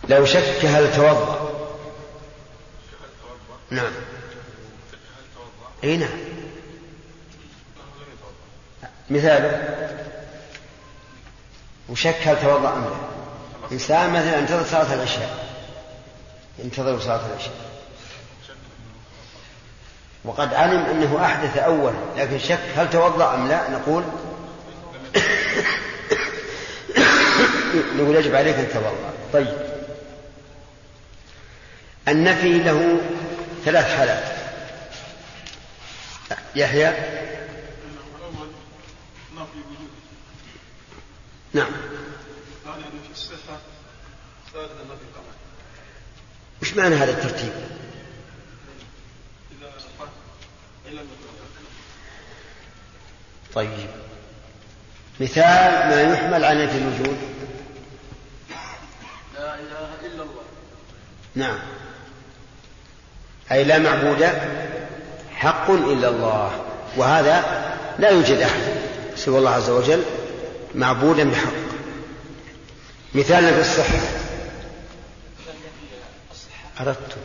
لو شك هل توضأ. نعم. اي نعم. مثاله وشك هل توضأ أم لا. إنسان مثلا انتظر صلاة العشاء، ينتظر صلاة العشاء وقد علم أنه أحدث أولا، لكن شك هل توضأ أم لا، نقول يجب عليك أن توضأ. طيب، النفي له 3 حالات. يحيى. نعم. وش معنى هذا الترتيب؟ طيب، مثال ما يحمل على نفي الوجود. لا إله إلا الله. نعم، أي لا معبود حق إلا الله، وهذا لا يوجد أحد سوى الله عز وجل معبودا بحق. مثالنا في الصحة. أردت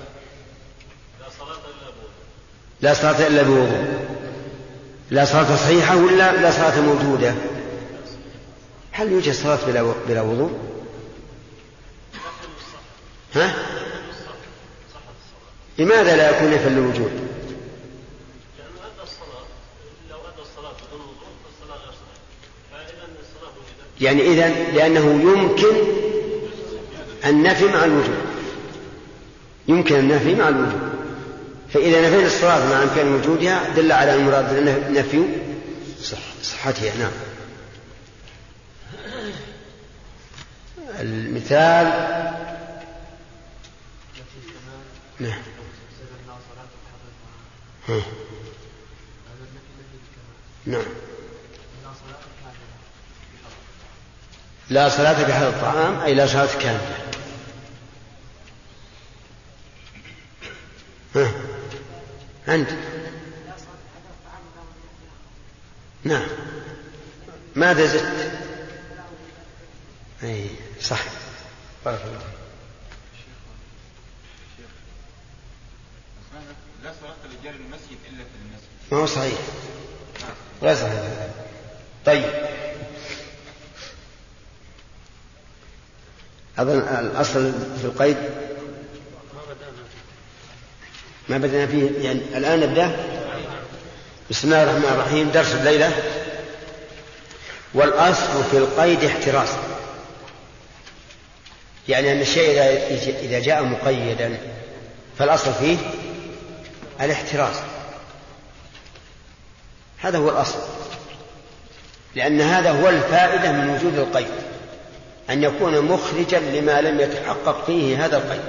لا صلاة إلا بوضوء. لا صلاة صحيحة ولا لا صلاة موجودة؟ هل يوجد صلاة بلا وضوء؟ ها؟ لماذا لا يكون نفي الوجود؟ يعني إذن لأنه يمكن النفي مع الوجود، يمكن النفي مع الوجود، فإذا نفينا الصلاة مع إمكان وجودها دل على المراد نفي صحتها. نعم. المثال. نعم. نعم. لا صلاة بحال الطعام أي لا صلاة كاملة. عندي. نعم. ماذا زدت؟ أي صح. بارك الله. لا صلاة لرجال المسجد إلا في المسجد. ما هو صحيح. لا صحيح. طيب، أظن الأصل في القيد ما بدأنا فيه، يعني الآن نبدأ. بسم الله الرحمن الرحيم. درس الليلة. والأصل في القيد احتراز، يعني أن الشيء إذا جاء مقيدا فالأصل فيه الاحتراز، هذا هو الأصل، لأن هذا هو الفائدة من وجود القيد، أن يكون مخرجا لما لم يتحقق فيه هذا القيد.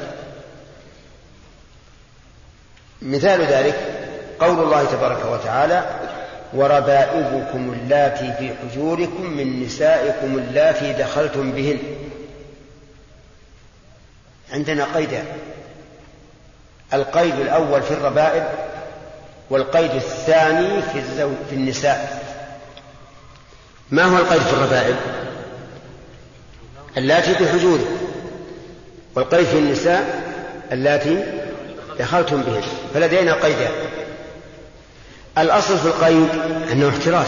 مثال ذلك قول الله تبارك وتعالى: وربائبكم اللاتي في حجوركم من نسائكم اللاتي دخلتم بهن. عندنا قيدان: القيد الأول في الربائب، والقيد الثاني في النساء. ما هو القيد في الربائب؟ اللاتي في حجوركم، والقيد في النساء اللاتي دخلتم بهن. فلدينا قيدان. الأصل في القيد أنه احتراز،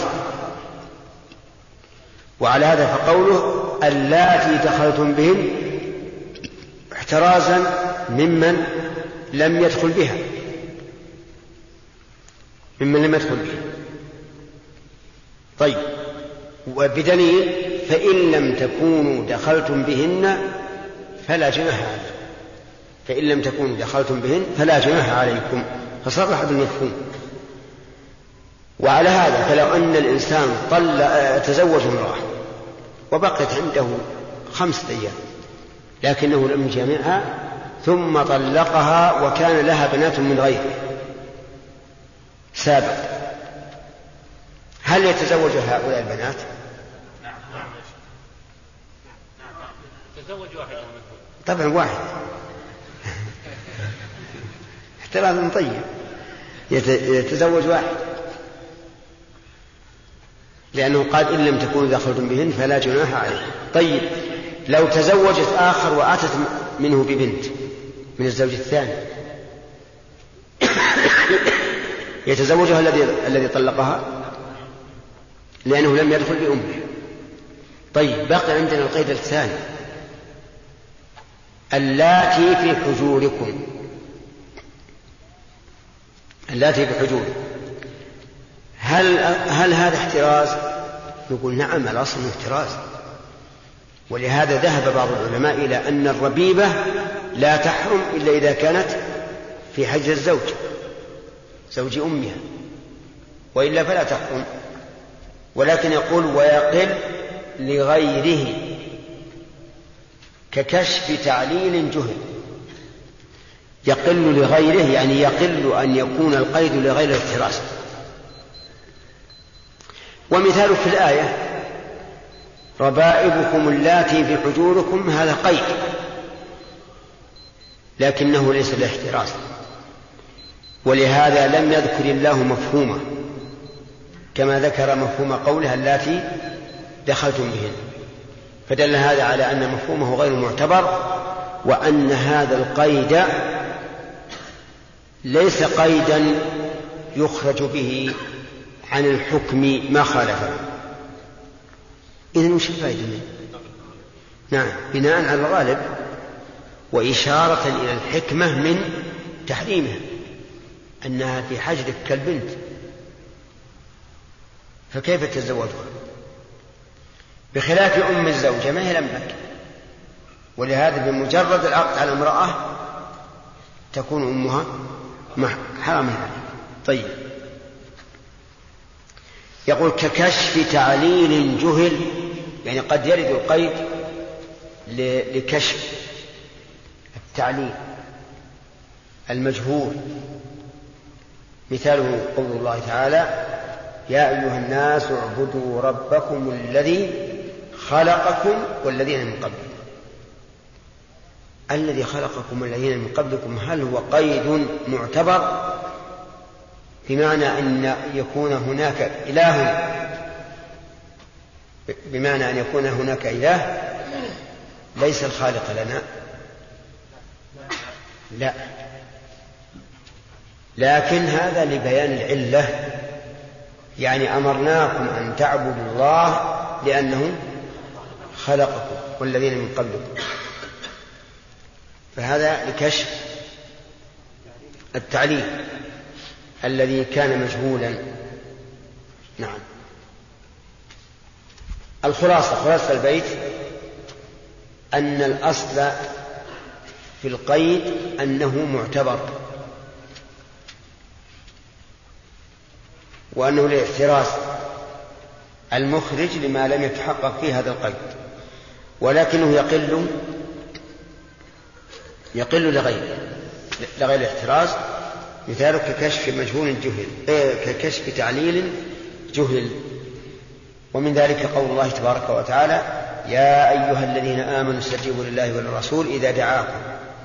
وعلى هذا فقوله اللاتي دخلتم بهن احترازا ممن لم يدخل بها، ممن لم يدخل بها. طيب، وبدليل: فإن لم تكونوا دخلتم بهن فلا جناح عليكم. فإن لم تكونوا دخلتم بهن فلا جناح عليكم، فصرح بالمفهوم. وعلى هذا فلو أن الإنسان تزوج امرأة وبقيت عنده 5 أيام لكنه لم يجامعها ثم طلقها وكان لها بنات من غيره سابق، هل يتزوج هؤلاء البنات؟ تزوج واحد. طبعا واحد. احترام طيب، يتزوج واحد، لأنه قال إن لم تكونوا دخلتم بهن فلا جناح عليه. طيب، لو تزوجت آخر وأتت منه ببنت من الزوج الثاني يتزوجها الذي طلقها لأنه لم يدخل بأمه. طيب بقي عندنا القيد الثاني اللاتي في حجوركم. اللاتي في حجوركم هل هذا احتراز؟ نقول نعم الأصل احتراز، ولهذا ذهب بعض العلماء إلى أن الربيبة لا تحرم إلا إذا كانت في حجر الزوج زوج أمها، وإلا فلا تحرم. ولكن يقول ويقل لغيره ككشف تعليل جهل. يقل لغيره يعني يقل أن يكون القيد لغير الاحتراز. ومثال في الآية ربائبكم اللاتي في حجوركم هذا قيد لكنه ليس الاحتراز، ولهذا لم يذكر الله مفهومه كما ذكر مفهوم قولها اللاتي دخلتم بهن، فدل هذا على أن مفهومه غير معتبر، وأن هذا القيد ليس قيدا يخرج به عن الحكم ما خالفه. إذن وش الفائدة منه؟ نعم بناء على الغالب وإشارة إلى الحكمة من تحريمها أنها في حجرك كالبنت، فكيف تتزوجها؟ بخلاف أم الزوجة ما هي لم لك، ولهذا بمجرد العقد على امرأة تكون أمها حرام عليها. طيب يقول ككشف تعليل جهل، يعني قد يرد القيد لكشف التعليل المجهول. مثاله قول الله تعالى يا أيها الناس اعبدوا ربكم الذي خلقكم والذين من قبلكم. الذي خلقكم والذين من قبلكم هل هو قيد معتبر بمعنى أن يكون هناك إله، بمعنى أن يكون هناك إله ليس الخالق لنا؟ لا، لكن هذا لبيان العلة، يعني أمرناكم أن تعبدوا الله لأنه خلقكم والذين من قبلكم، فهذا لكشف التعليل الذي كان مجهولا. نعم. خلاصة البيت أن الأصل في القيد أنه معتبر، وأنه الاحتراز المخرج لما لم يتحقق فيه هذا القيد، ولكنه يقل لغير الاحتراز. مثاله ككشف مجهول جهل، ككشف تعليل جهل. ومن ذلك قول الله تبارك وتعالى يا أيها الذين آمنوا استجيبوا لله وللرسول إذا دعاكم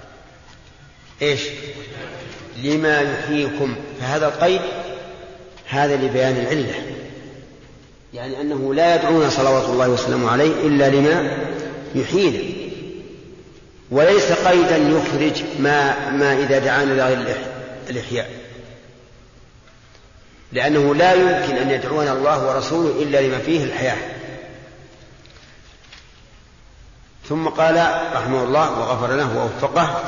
لما يحييكم. فهذا القيد هذا لبيان العلة، يعني أنه لا يدعون صلوات الله وسلامه عليه إلا لما يحيينا، وليس قيدا يخرج ما إذا دعانا لغير الإحياء، لأنه لا يمكن أن يدعونا الله ورسوله إلا لما فيه الحياة. ثم قال رحمه الله وغفر له ووفقه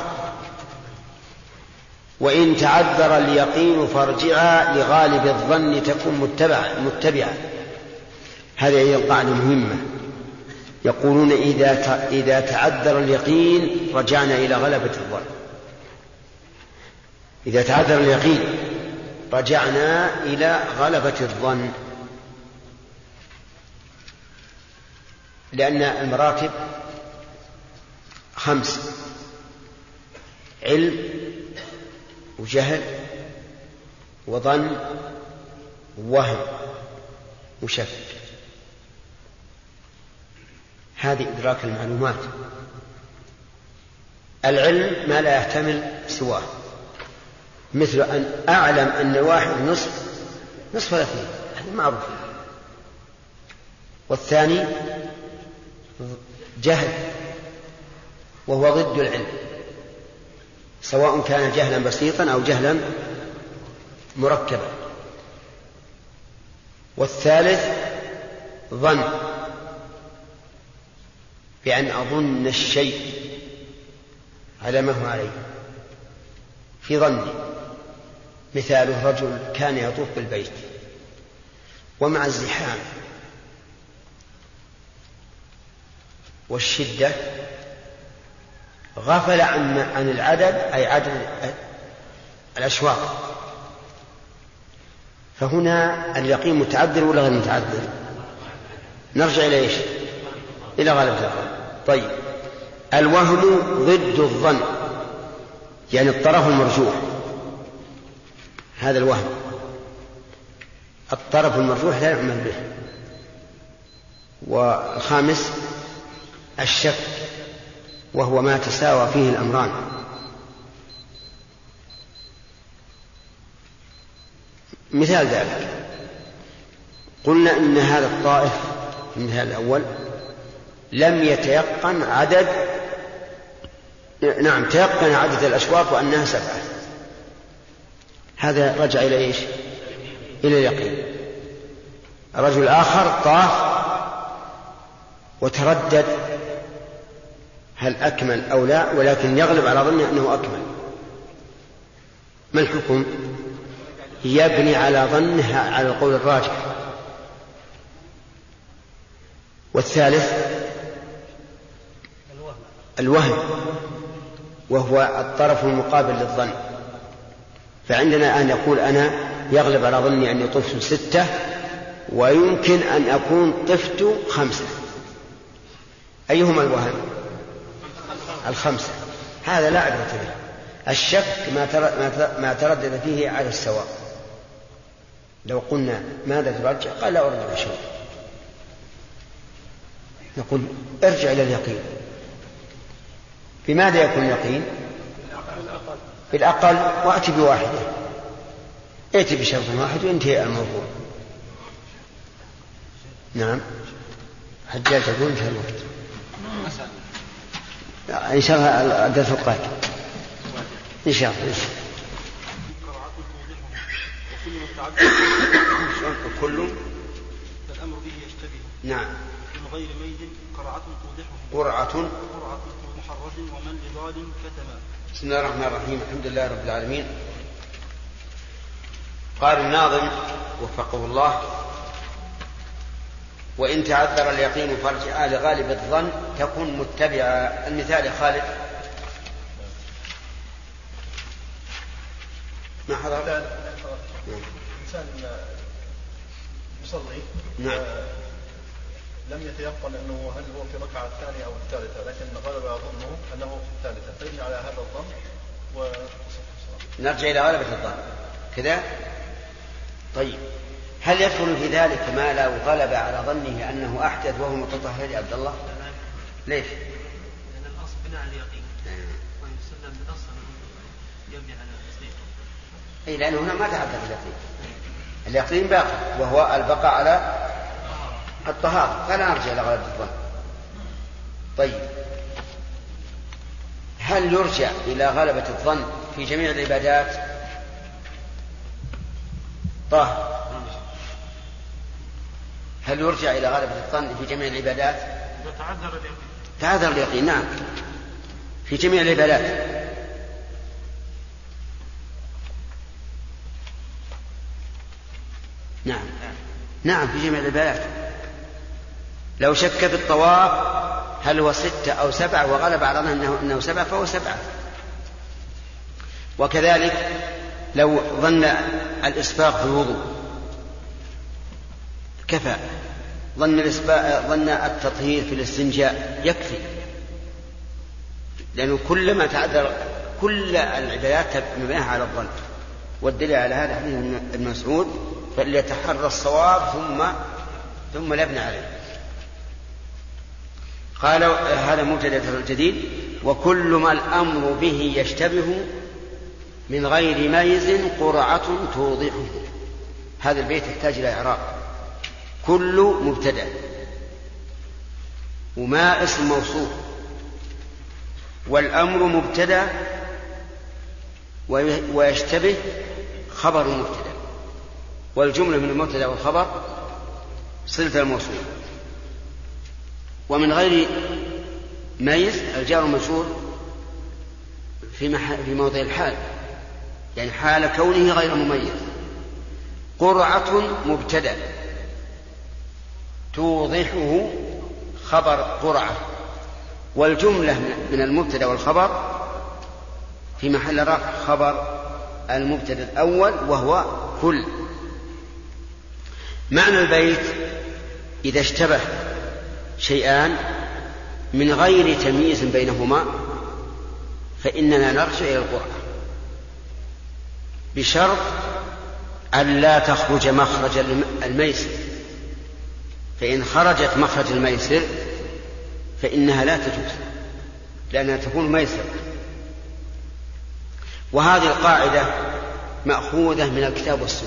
وإن تعذر اليقين فارجعا لغالب الظن تكن متبعا. هذه هي القاعدة المهمة. يقولون إذا تعذر اليقين رجعنا إلى غلبة الظن. إذا تعذر اليقين رجعنا إلى غلبة الظن، لأن المراتب 5: علم وجهل وظن ووهم وشك. هذه إدراك المعلومات. العلم ما لا يحتمل سواه، مثل أن أعلم أن 1 نصف 2، هذا معروف. والثاني جهل، وهو ضد العلم، سواء كان جهلا بسيطا أو جهلا مركبا. والثالث ظن، بأن أظن الشيء على ما هو عليه في ظني. مثاله رجل كان يطوف بالبيت ومع الزحام والشدة غفل عن العدد، أي عدد الأشواط، فهنا اليقين متعذر ولا غير متعذر؟ نرجع إلى إيش؟ إلى غالب الظن. طيب، الوهم ضد الظن، يعني الطرف المرجوح، هذا الوهم، الطرف المرجوح لا يعمل به. والخامس الشك، وهو ما تساوى فيه الأمران. مثال ذلك قلنا إن هذا الطائف في المثال الأول لم يتيقن عدد، نعم تيقن عدد الأشواط وأنها 7، هذا رجع إلى إيش؟ إلى اليقين. رجل آخر طاف وتردد هل أكمل أو لا، ولكن يغلب على ظنه أنه أكمل، ما الحكم؟ يبني على ظنها على القول الراجح. والثالث الوهم، وهو الطرف المقابل للظن. فعندنا أن يقول أنا يغلب على ظني أني طفت 6 ويمكن أن أكون طفت 5، أيهما الوهم؟ 5، هذا لا عبرة به. الشك ما تردد فيه على السواء. لو قلنا ماذا ترجع؟ قال لا أرجع شيء، نقول ارجع إلى اليقين. بماذا يكون اليقين؟ بالأقل، وأتي بواحدة، ائتي بشرط واحد وانتهي الموضوع. نعم، حجاج تقول انتهى الوقت إن شاء الله الدرس القادم إن شاء الله. وكل الأمر به يشتبه. نعم. من غير ميل قرعة توضحه. قرعة محرز ومن لظالم كتما. بسم الله الرحمن الرحيم. الحمد لله رب العالمين. قال الناظم وفقه الله: وإن تعذر اليقين فارجع لغالب الظن تكن متبعا. المثال يا خالد. ما حضر؟ إنسان يصلي نعم لم يتيقن أنه هل هو في الركعة الثانية أو الثالثة، لكن غلب ظنه أنه في الثالثة، فيبني على هذا الظن نرجع إلى غلبة الظن كذا. طيب، هل يدخل في ذلك ما لو غلب على ظنه أنه أحدث وهو متطهر يا عبد الله؟ ليش؟ لأن الأصل بناء اليقين ويسلم بالأصل يبني على تصديقه. أي، لأنه هنا ما تعذر اليقين، اليقين باقي وهو البقاء على الطهارة، فلا نرجع إلى غلبة الظن. طيب، هل يرجع إلى غلبة الظن في جميع العبادات؟ طاهر، هل يرجع إلى غلبة الظن في جميع العبادات؟ تعذر اليقين. نعم، في جميع العبادات. نعم في جميع العبادات. لو شك في الطواف هل هو 6 أو 7 وغلب على ظنه أنه 7 فهو 7. وكذلك لو ظن الإسباغ في الوضوء كفى، ظن التطهير في الاستنجاء يكفي، لأنه كلما تعذر كل العبادات مبنية على الظن. والدليل على هذا حديث ابن مسعود: فليتحرى الصواب ثم يبني عليه. قال هذا مبتدأ الجديد: وكل ما الأمر به يشتبه من غير ميز قرعة توضحه. هذا البيت يحتاج إلى إعراب. كل مبتدأ وما اسم موصوف والأمر مبتدأ ويشتبه خبر مبتدأ، والجملة من المبتدأ والخبر صلة الموصول. ومن غير ميز الجار والمجرور في موضع الحال، يعني حال كونه غير مميز. قرعة مبتدأ توضحه خبر قرعة، والجملة من المبتدأ والخبر في محل رفع خبر المبتدأ الأول وهو كل. معنى البيت إذا اشتبه شيئان من غير تمييز بينهما فإننا نرجع إلى القرعة بشرط أن لا تخرج مخرج الميسر، فإن خرجت مخرج الميسر فإنها لا تجوز لأنها تكون ميسر. وهذه القاعدة مأخوذة من الكتاب والسنة.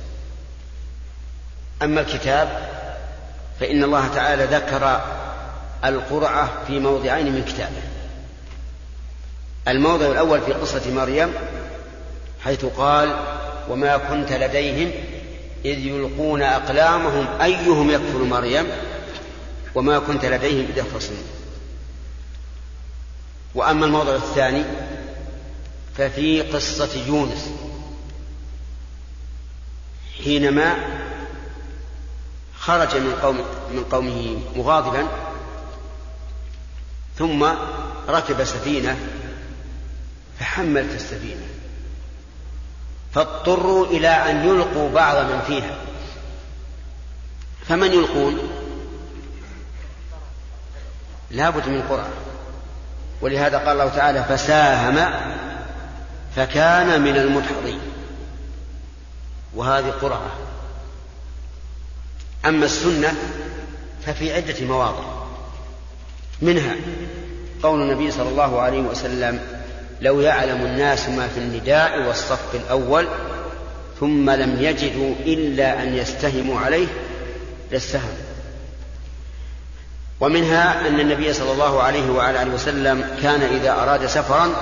أما الكتاب فإن الله تعالى ذكر القرعة في موضعين من كتابه. الموضع الأول في قصة مريم حيث قال وما كنت لديهم إذ يلقون أقلامهم أيهم يكفر مريم وما كنت لديهم إذ يختصمون. وأما الموضع الثاني ففي قصة يونس حينما خرج من قومه مغاضبا ثم ركب سفينة فحملت السفينة فاضطروا إلى أن يلقوا بعض من فيها، فمن يلقون؟ لا بد من قرعة. ولهذا قال الله تعالى فساهم فكان من المدحضين، وهذه قرعة. أما السنة ففي عدة مواضع، منها قول النبي صلى الله عليه وسلم لو يعلم الناس ما في النداء والصف الأول ثم لم يجدوا إلا أن يستهموا عليه لاستهموا. ومنها أن النبي صلى الله عليه وعلى آله وسلم كان إذا أراد سفرا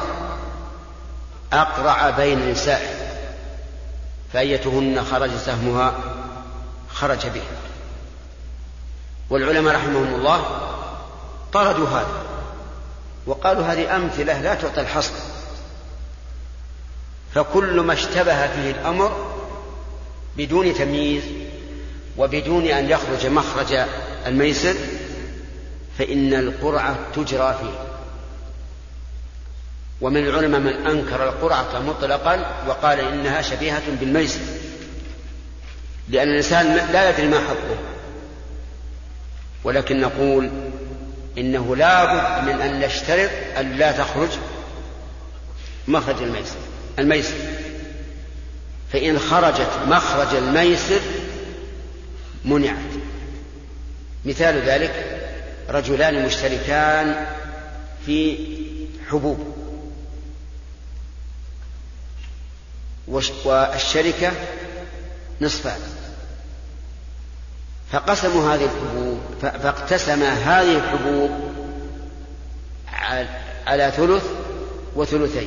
أقرع بين نسائه فأيتهن خرج سهمها خرج به. والعلماء رحمهم الله طردوا هذا وقالوا هذه أمثلة لا تعطى الحصر، فكل ما اشتبه فيه الأمر بدون تمييز وبدون أن يخرج مخرج الميسر فإن القرعة تجرى فيه. ومن العلماء من أنكر القرعة مطلقا وقال إنها شبيهة بالميسر، لأن الإنسان لا يدري ما حقه. ولكن نقول إنه لا بد من أن نشترط أن لا تخرج مخرج الميسر، فإن خرجت مخرج الميسر منعت. مثال ذلك رجلان مشتركان في حبوب والشركة نصفان، فقسموا هذه الحبوب فاقتسم هذه الحبوب على ثلث وثلثين،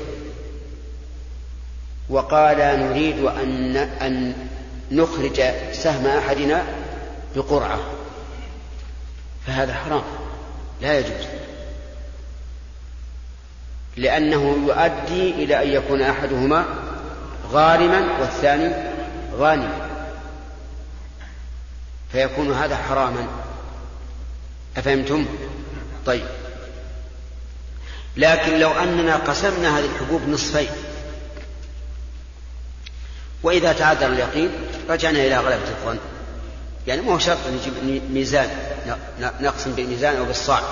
وقال نريد أن نخرج سهم أحدنا بقرعة، فهذا حرام لا يجوز، لأنه يؤدي إلى أن يكون أحدهما غارما والثاني غانما، فيكون هذا حراما. أفهمتم؟ طيب، لكن لو أننا قسمنا هذه الحبوب نصفين وإذا تعذر اليقين رجعنا إلى غلبة الظن، يعني ما هو شرط نجيب ميزان نقسم بالميزان أو بالصاع،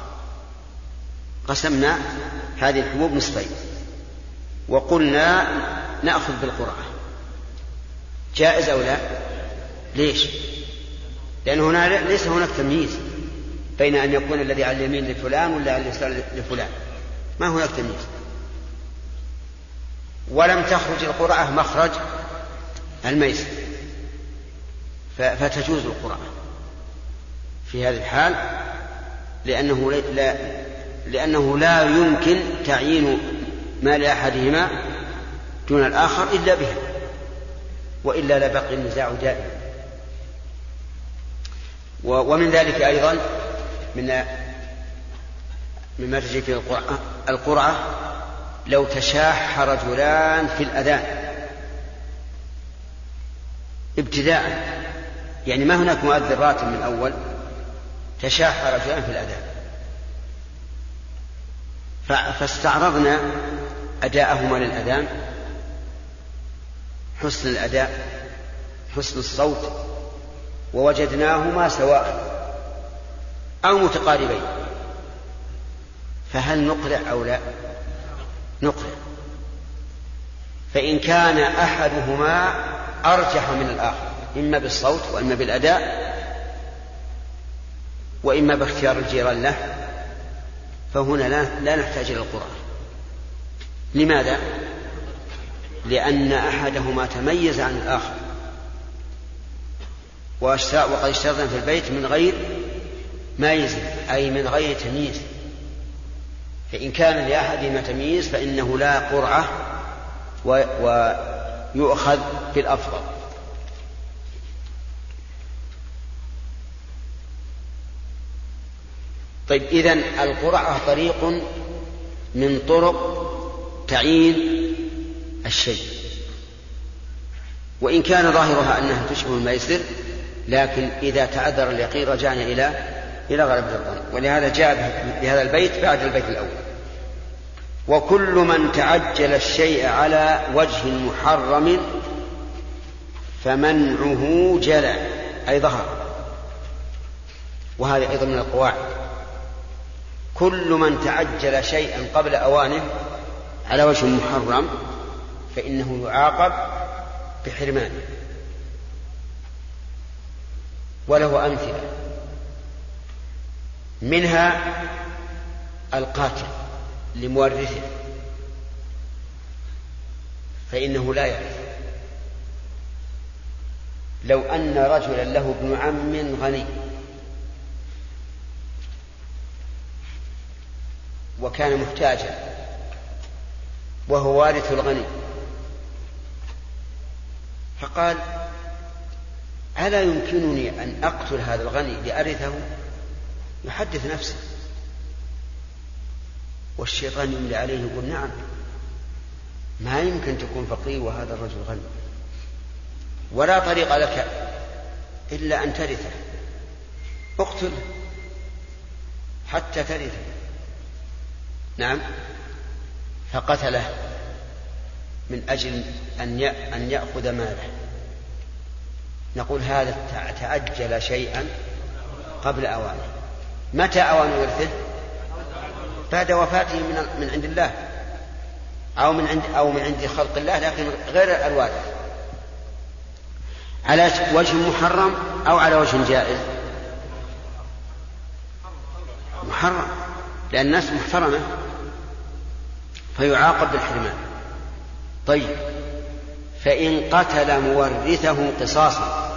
قسمنا هذه الحبوب نصفين وقلنا نأخذ بالقرعة، جائز أو لا؟ ليش؟ لأن هنا ليس هناك تمييز بين أن يكون الذي على اليمين لفلان ولا على اليسار لفلان، ما هناك تمييز. ولم تخرج القرعة مخرج الميسر فتجوز القرعة في هذه الحال، لأنه لأنه لا يمكن تعيين ما لأحدهما دون الآخر إلا به، وإلا لبقي النزاع دائما. ومن ذلك أيضا مما تجي في القرعة لو تشاح رجلان في الأذان ابتداء، يعني ما هناك مؤذن راتب من أول، تشاح رجلان في الأذان، فاستعرضنا أداءهما للأذان، حسن الأداء حسن الصوت، ووجدناهما سواء أو متقاربين، فهل نقرع أو لا؟ نقرع. فإن كان أحدهما أرجح من الآخر إما بالصوت وإما بالأداء وإما باختيار الجيران له، فهنا لا نحتاج إلى القرعة. لماذا؟ لأن أحدهما تميز عن الآخر، وقد اشترطنا في البيت من غير مايز، أي من غير تمييز. فإن كان لأحدهما تمييز فإنه لا قرعة ويؤخذ بالأفضل. طيب، إذن القرعة طريق من طرق تعيين الشيء، وإن كان ظاهرها أنها تشبه الميسر، لكن إذا تعذر اليقين رجعنا إلى غلبة الظن. ولهذا جاء بهذا البيت بعد البيت الأول: وكل من تعجل الشيء على وجه محرم فمنعه جلى، أي ظهر. وهذا أيضا من القواعد: كل من تعجل شيئا قبل أوانه على وجه محرم فإنه يعاقب بحرمانه. وله أمثلة، منها القاتل لمورثه فإنه لا يرث. لو أن رجلا له ابن عم غني وكان محتاجا وهو وارث الغني، فقال: ألا يمكنني أن أقتل هذا الغني لأرثه؟ يحدث نفسه، والشيطان يملي عليه يقول: نعم، ما يمكن تكون فقير وهذا الرجل غني، ولا طريق لك إلا أن ترثه، اقتله حتى ترثه. نعم، فقتله من أجل أن يأخذ ماله. نقول: هذا تعجل شيئا قبل أوانه. متى أوان ورثه؟ بعد وفاته من عند الله، أو من عند خلق الله، لكن غير الوارث، على وجه محرم أو على وجه جائز. محرم، لأن الناس محترمة فيعاقب بالحرمان. طيب، فإن قتل مورثه قصاصا،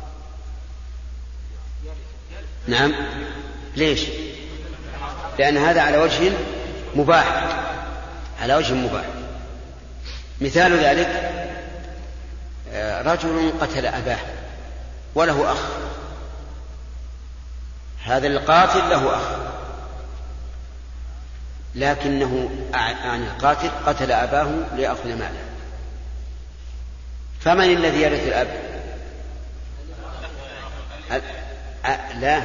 نعم، ليش؟ لأن هذا على وجه مباح، على وجه مباح. مثال ذلك: رجل قتل أباه وله أخ، هذا القاتل له أخ، لكنه عن القاتل قتل أباه ليأخذ ماله، فمن الذي يرث الأب؟ لا،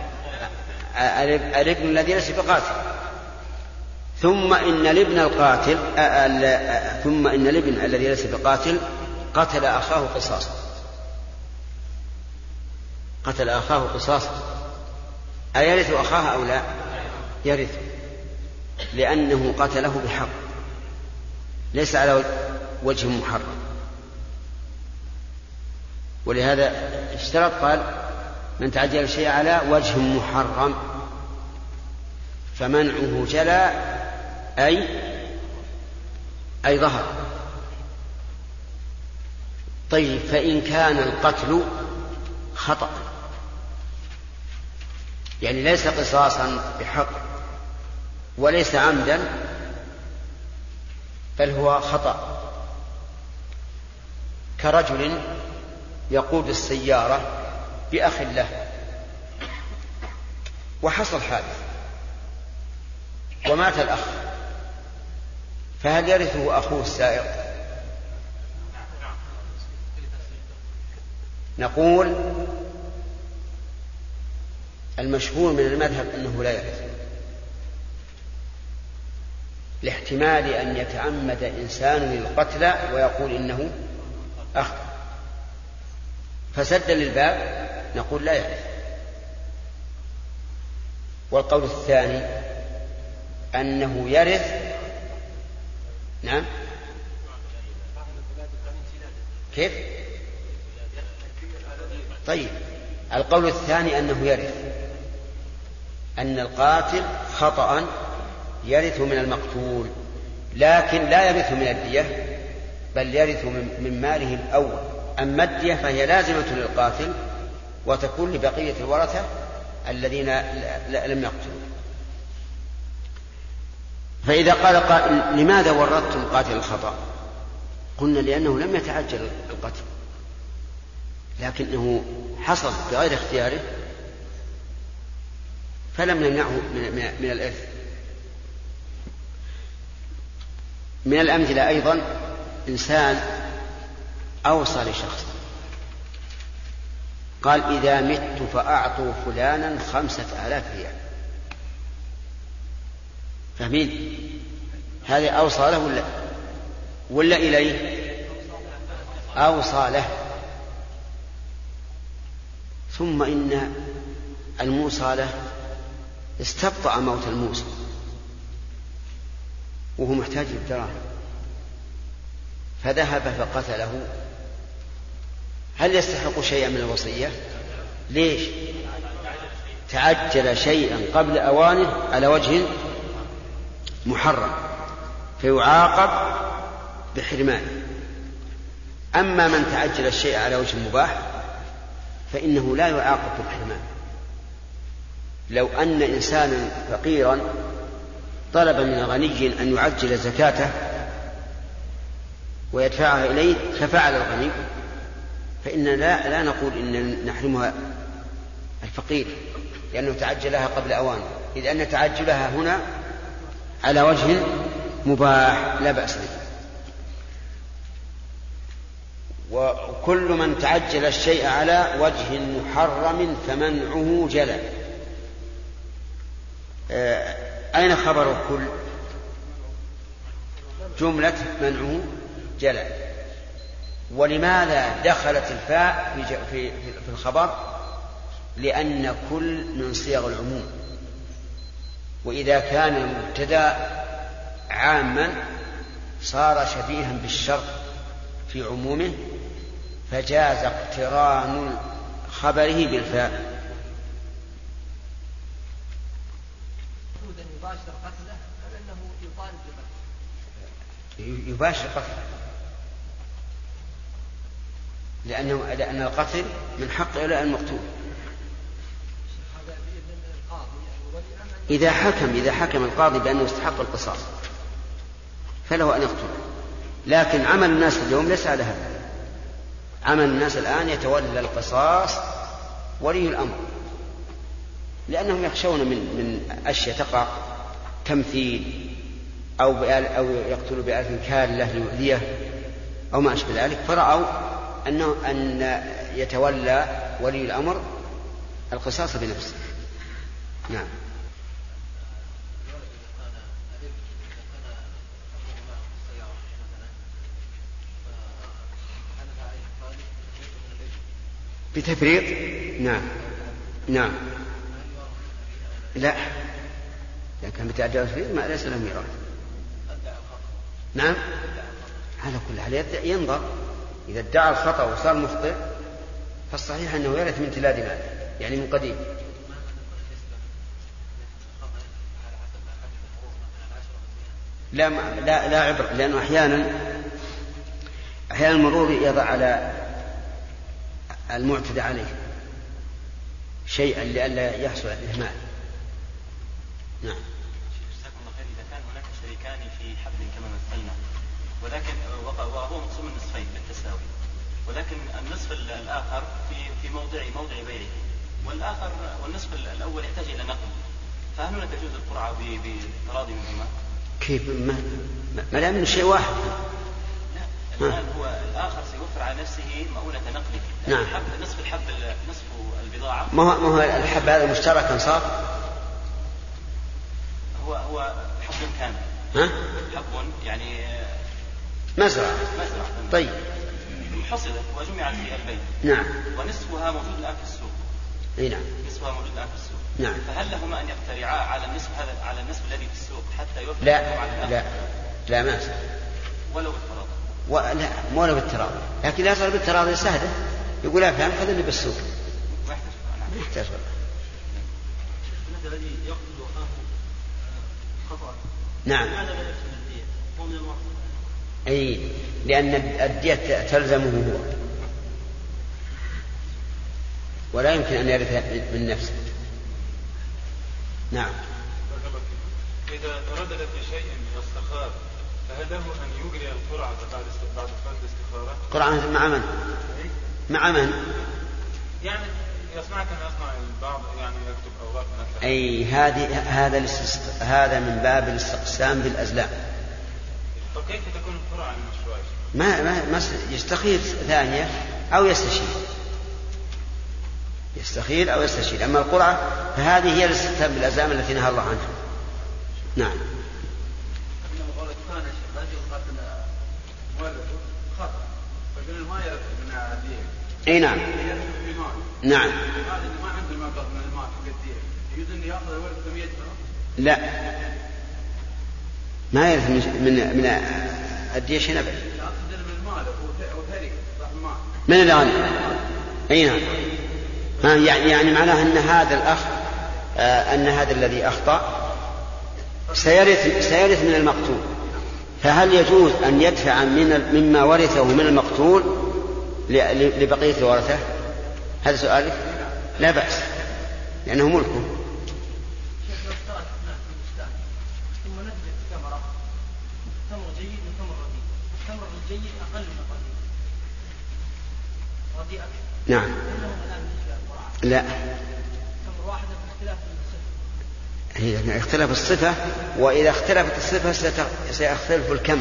الابن الذي ليس بقاتل. ثم إن الابن الذي ليس بقاتل قتل أخاه قصاصا، قتل أخاه قصاصا، أيرث أخاه أو لا؟ يرث، لأنه قتله بحق ليس على وجه محرم. ولهذا اشترط، قال: من تعجل الشيء على وجه محرم فمنعه جلى، أي ظهر. طيب، فإن كان القتل خطأ، يعني ليس قصاصا بحق، وليس عمدا بل هو خطأ، كرجل يقود السيارة بأخ له وحصل حادث ومات الأخ، فهل يرثه أخوه السائق؟ نقول المشهور من المذهب أنه لا يرث، لاحتمال أن يتعمد إنسان القتل ويقول إنه أخطأ، فسدا للباب نقول لا يرث. والقول الثاني أنه يرث. نعم، كيف؟ طيب، القول الثاني أنه يرث، أن القاتل خطأ يرث من المقتول، لكن لا يرث من الدية بل يرث من ماله الأول. أما الدية فهي لازمة للقاتل وتكون لبقية الورثة الذين لم يقتلوا. فإذا قال قائل لماذا ورثتم قاتل الخطأ؟ قلنا لأنه لم يتعجل القتل، لكنه حصل بغير اختياره فلم نمنعه من الإرث. من الأمثلة أيضا إنسان أوصى لشخص قال إذا مت فأعطوا فلانا 5000 ريال، فاهمين؟ هذا أوصى له ولا إليه؟ أوصى له. ثم إن الموصى له استبطأ موت الموصى وهو محتاج للدراهم، فذهب فقتله. هل يستحق شيئا من الوصية؟ ليش؟ تعجل شيئا قبل أوانه على وجه محرم فيعاقب بحرمانه. أما من تعجل الشيء على وجه مباح فإنه لا يعاقب بالحرمان. لو أن إنسانا فقيرا طلب من غني أن يعجل زكاته ويدفعها إليه ففعل الغني، فإننا لا نقول إن نحرمها الفقير لأنه تعجلها قبل أوانه، إذ أن تعجلها هنا على وجه مباح لا بأس به. وكل من تعجل الشيء على وجه محرم فمنعه جلى. أين خبر كل؟ جملة منعه جلى. ولماذا دخلت الفاء في الخبر؟ لأن كل من صيغ العموم، وإذا كان المبتدأ عاما صار شبيها بالشرط في عمومه فجاز اقتران خبره بالفاء. يباشر قتله لأن القتل من حق إلى المقتول. إذا حكم القاضي بأنه يستحق القصاص فله أن يقتل. لكن عمل الناس اليوم ليس على هذا. عمل الناس الآن يتولى القصاص ولي الأمر، لأنهم يخشون من أشياء تقع تمثيل أو يقتل بألف كالة ليؤذيه أو ما أشبه ذلك، فرأوا أن يتولى ولي الأمر القصاص بنفسه. نعم. بتفريط. نعم. لا، إذا كان بتعدي التفريط ما ليس له ميراث. نعم، على كل حال ينظر. إذا ادعى الخطأ وصار مخطئ فالصحيح أنه يرث من تلاد ماله، يعني من قديم. لا عبر، لأنه أحيانا المرور يضع على المعتدى عليه شيئا لئلا يحصل الإهمال. نعم. يشتركان في حبل كما مثلنا، ولكن وهو مقسوم النصفين بالتساوي، ولكن النصف الآخر في موضع بيعه، والنصف الأول يحتاج إلى نقل، فهل هنا تجوز القرعة بالتراضي منهما؟ كيف ما دام من شيء واحد؟ لا، الآن هو الآخر سيوفر على نفسه مؤونة نقله. نعم. نصف البضاعة. ما هو الحب هذا مشتركا صار؟ هو حب كامل. ها؟ حب يعني مزرعة. طيب. حصلت وجمعت في البيت. نعم. ونصفها موجود الآن في السوق. اي نعم. نصفها موجود الآن في السوق. نعم. فهل لهما أن يقترعا على النصف الذي في السوق حتى يوفر لا ما أصل. ولو بالتراضي. لا مو ولو بالتراضي، لكن لا صار بالتراضي سهلة، يقول لا فهم خذ اللي بالسوق. ما يحتاج. الذي يقتل أخاه خطأ. نعم. هذا لا يفهم الدية، هو من المعصية. أي لأن الدية تلزمه هو، ولا يمكن أن يرث من نفسه. نعم. إذا تردد في شيء يستخار فهل له أن يجري القرعة بعد فرض الاستخارة؟ قرعة مع من؟ مع من؟ يعني يسمعك أن يسمع البعض يعني يكتب أوراق مثلا. أي هذا من باب الاستقسام بالأزلام. طب كيف تكون القرعة المشروعة؟ ما يستخير ثانية أو يستخير أو يستشير. أما القرعة فهذه هي الاستقسام بالأزلام التي نهى الله عنها. نعم. اي نعم. نعم. لا ما يرث من الدية شيء أبدا. من الغني. اي نعم. يعني معناه ان هذا الاخ ان هذا الذي اخطأ سيرث من المقتول، فهل يجوز أن يدفع مما ورثه من المقتول لبقية الورثة؟ هذا سؤالك؟ لا بأس لأنه ملكه. ثم نثبت ثمرة، ثمر جيد وثمر رديء، الثمر الجيد أقل من الرديء، رديء أكثر. نعم. لا. ثمر واحدة باختلاف الصفة. هي اختلاف الصفة، وإذا اختلفت الصفة سيختلف الكم.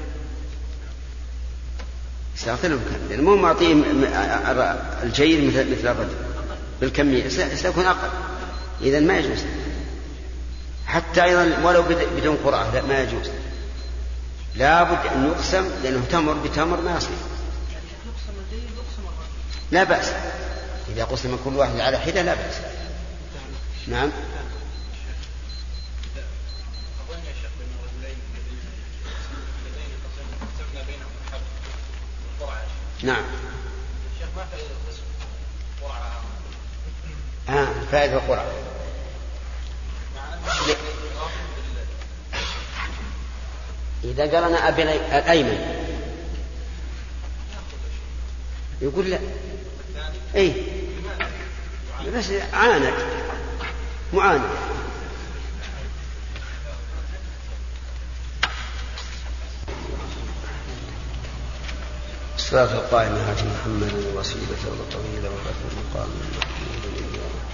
لأنه مو معطيه الجيد مثل الرجل بالكمية، سيكون أقل. إذن ما يجوز، حتى أيضا ولو بدون قرعة لا ما يجوز، لا بد أن يقسم، لأنه تمر بتمر ما يصير. لا بأس إذا قسم كل واحد على حدة لا بأس. نعم. نعم. فائدة القرعة إذا قال أنا أبي الأيمن يقول لا. إيه بس معاند. الصلاة القائمة هات محمد الوسيلة والطويلة وبعث المقام المحمود.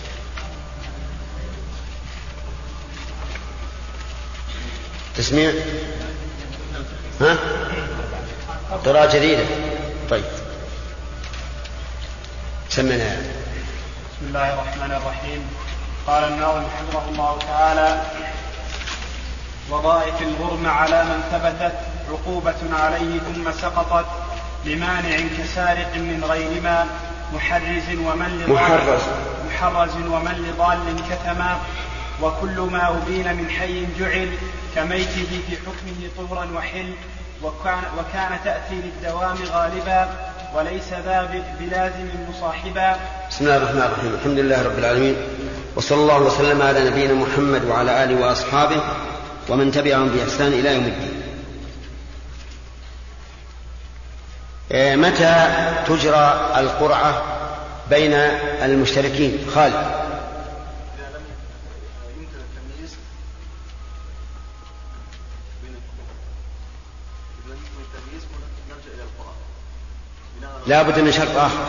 تسميع قراءة جديدة. طيب سمعنا. بسم الله الرحمن الرحيم. قال الناظم حفظه الله تعالى: وظائف الغرم على من ثبتت عقوبة عليه ثم سقطت لمانع كسارق من غير ما محرز ومن لضال كتما وكل ما أبين من حي جعل كميته في حكمه طهرا وحل وكان تأتي للدوام غالبا وليس ذا بلازم مصاحبا. بسم الله الرحمن الرحيم. الحمد لله رب العالمين، وصلى الله وسلم على نبينا محمد وعلى آله وأصحابه ومن تبعهم بإحسان إلى يوم الدين. متى تجرى القرعة بين المشتركين؟ خالد. يمكن التمييز بين يرجع إلى القرآن. لا بد من شرط آخر.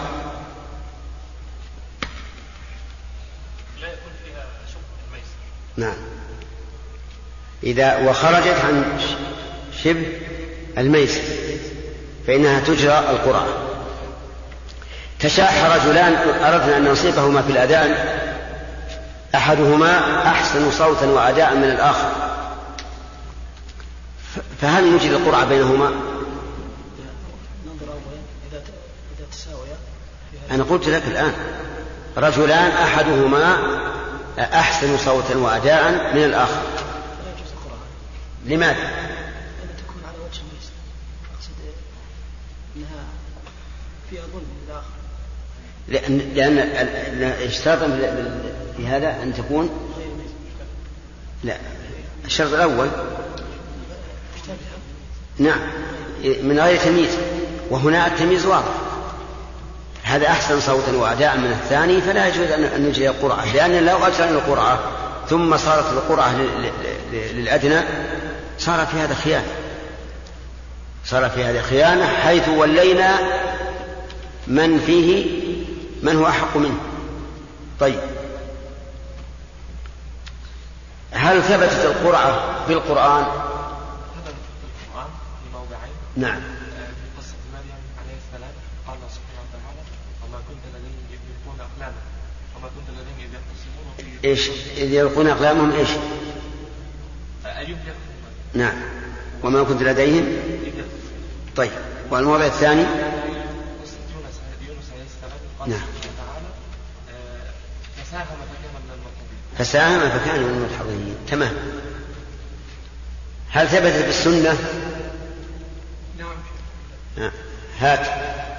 لا يكون فيها شق الميسر. نعم. إذا وخرجت عن شبه الميسر فإنها تجرى القرعة. تشاح رجلان أردنا أن نصيبهما في الأذان، أحدهما أحسن صوتا وأداء من الآخر، فهل نجري القرعة بينهما؟ إذا تساويا. أنا قلت لك الآن رجلان أحدهما أحسن صوتا وأداء من الآخر. لا يجوز القرعة. لماذا؟ لأن تكون على وجه الميسر، أقصد أنها فيها ظلم للآخر. لأن اشترط في هذا أن تكون لا الشرط الأول نعم من غير تمييز، وهنا التمييز واضح. هذا أحسن صوتا وأداء من الثاني، فلا يجوز أن نجري القرعة، لأن لو أجرى القرعة ثم صارت القرعة للأدنى صار في هذا خيانة، حيث ولينا من هو أحق منه. طيب، هل ثبتت القرعة بالقرآن؟ ثبتت القرآن في موضعين. نعم. في قصة مريم عليه السلام قال سبحانه وتعالى: وما كنت لديهم إذ يلقون أقلامهم وما كنت لديهم إذ يختصمون في إيش إذ يلقون أقلامهم إيش؟ أيوب نعم. وما كنت لديهم. طيب، والموضع الثاني قصة يونس عليه السلام قال نعم. سبحانه وتعالى: فساهم فكان من المدحضين. تمام. هل ثبتت بالسنة؟ نعم. هات.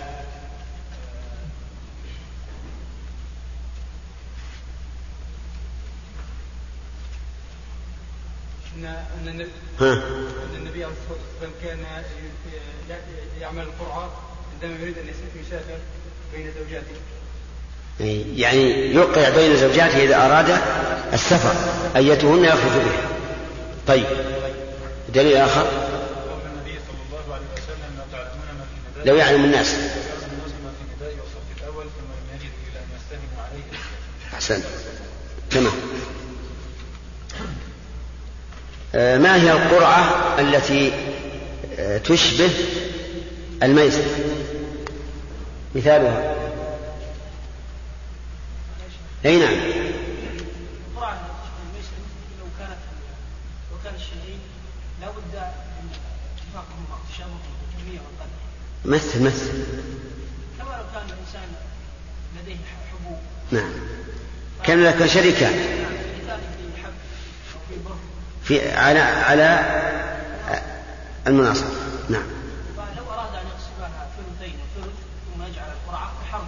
أن النبي عليه الصلاة والسلام كان يعمل القرعة عندما يريد أن يسافر بين زوجاته. يعني يوقع بين زوجاته إذا أراد السفر أيتهن يخرج بها. طيب، دليل آخر النبي صلى الله عليه وسلم: لو تعلمون ما في نداء لو يعلم الناس ما في نداء والصف الأول ثم لم يجد إلا أن يستهموا عليه. أحسن. تمام. ما هي القرعة التي تشبه الميسر؟ مثالها. أي نعم. القرعة الميسر لو كان الشيئين لا بد من اتفاقهما تشابههم في الكمية والقدر. مثل كما لو كان الإنسان لديه حبوب. نعم. كان لك شركان على المناصب. نعم. فلو أراد أن يقسمها ثلثين وثلث ثم يجعل القرعة فحرم.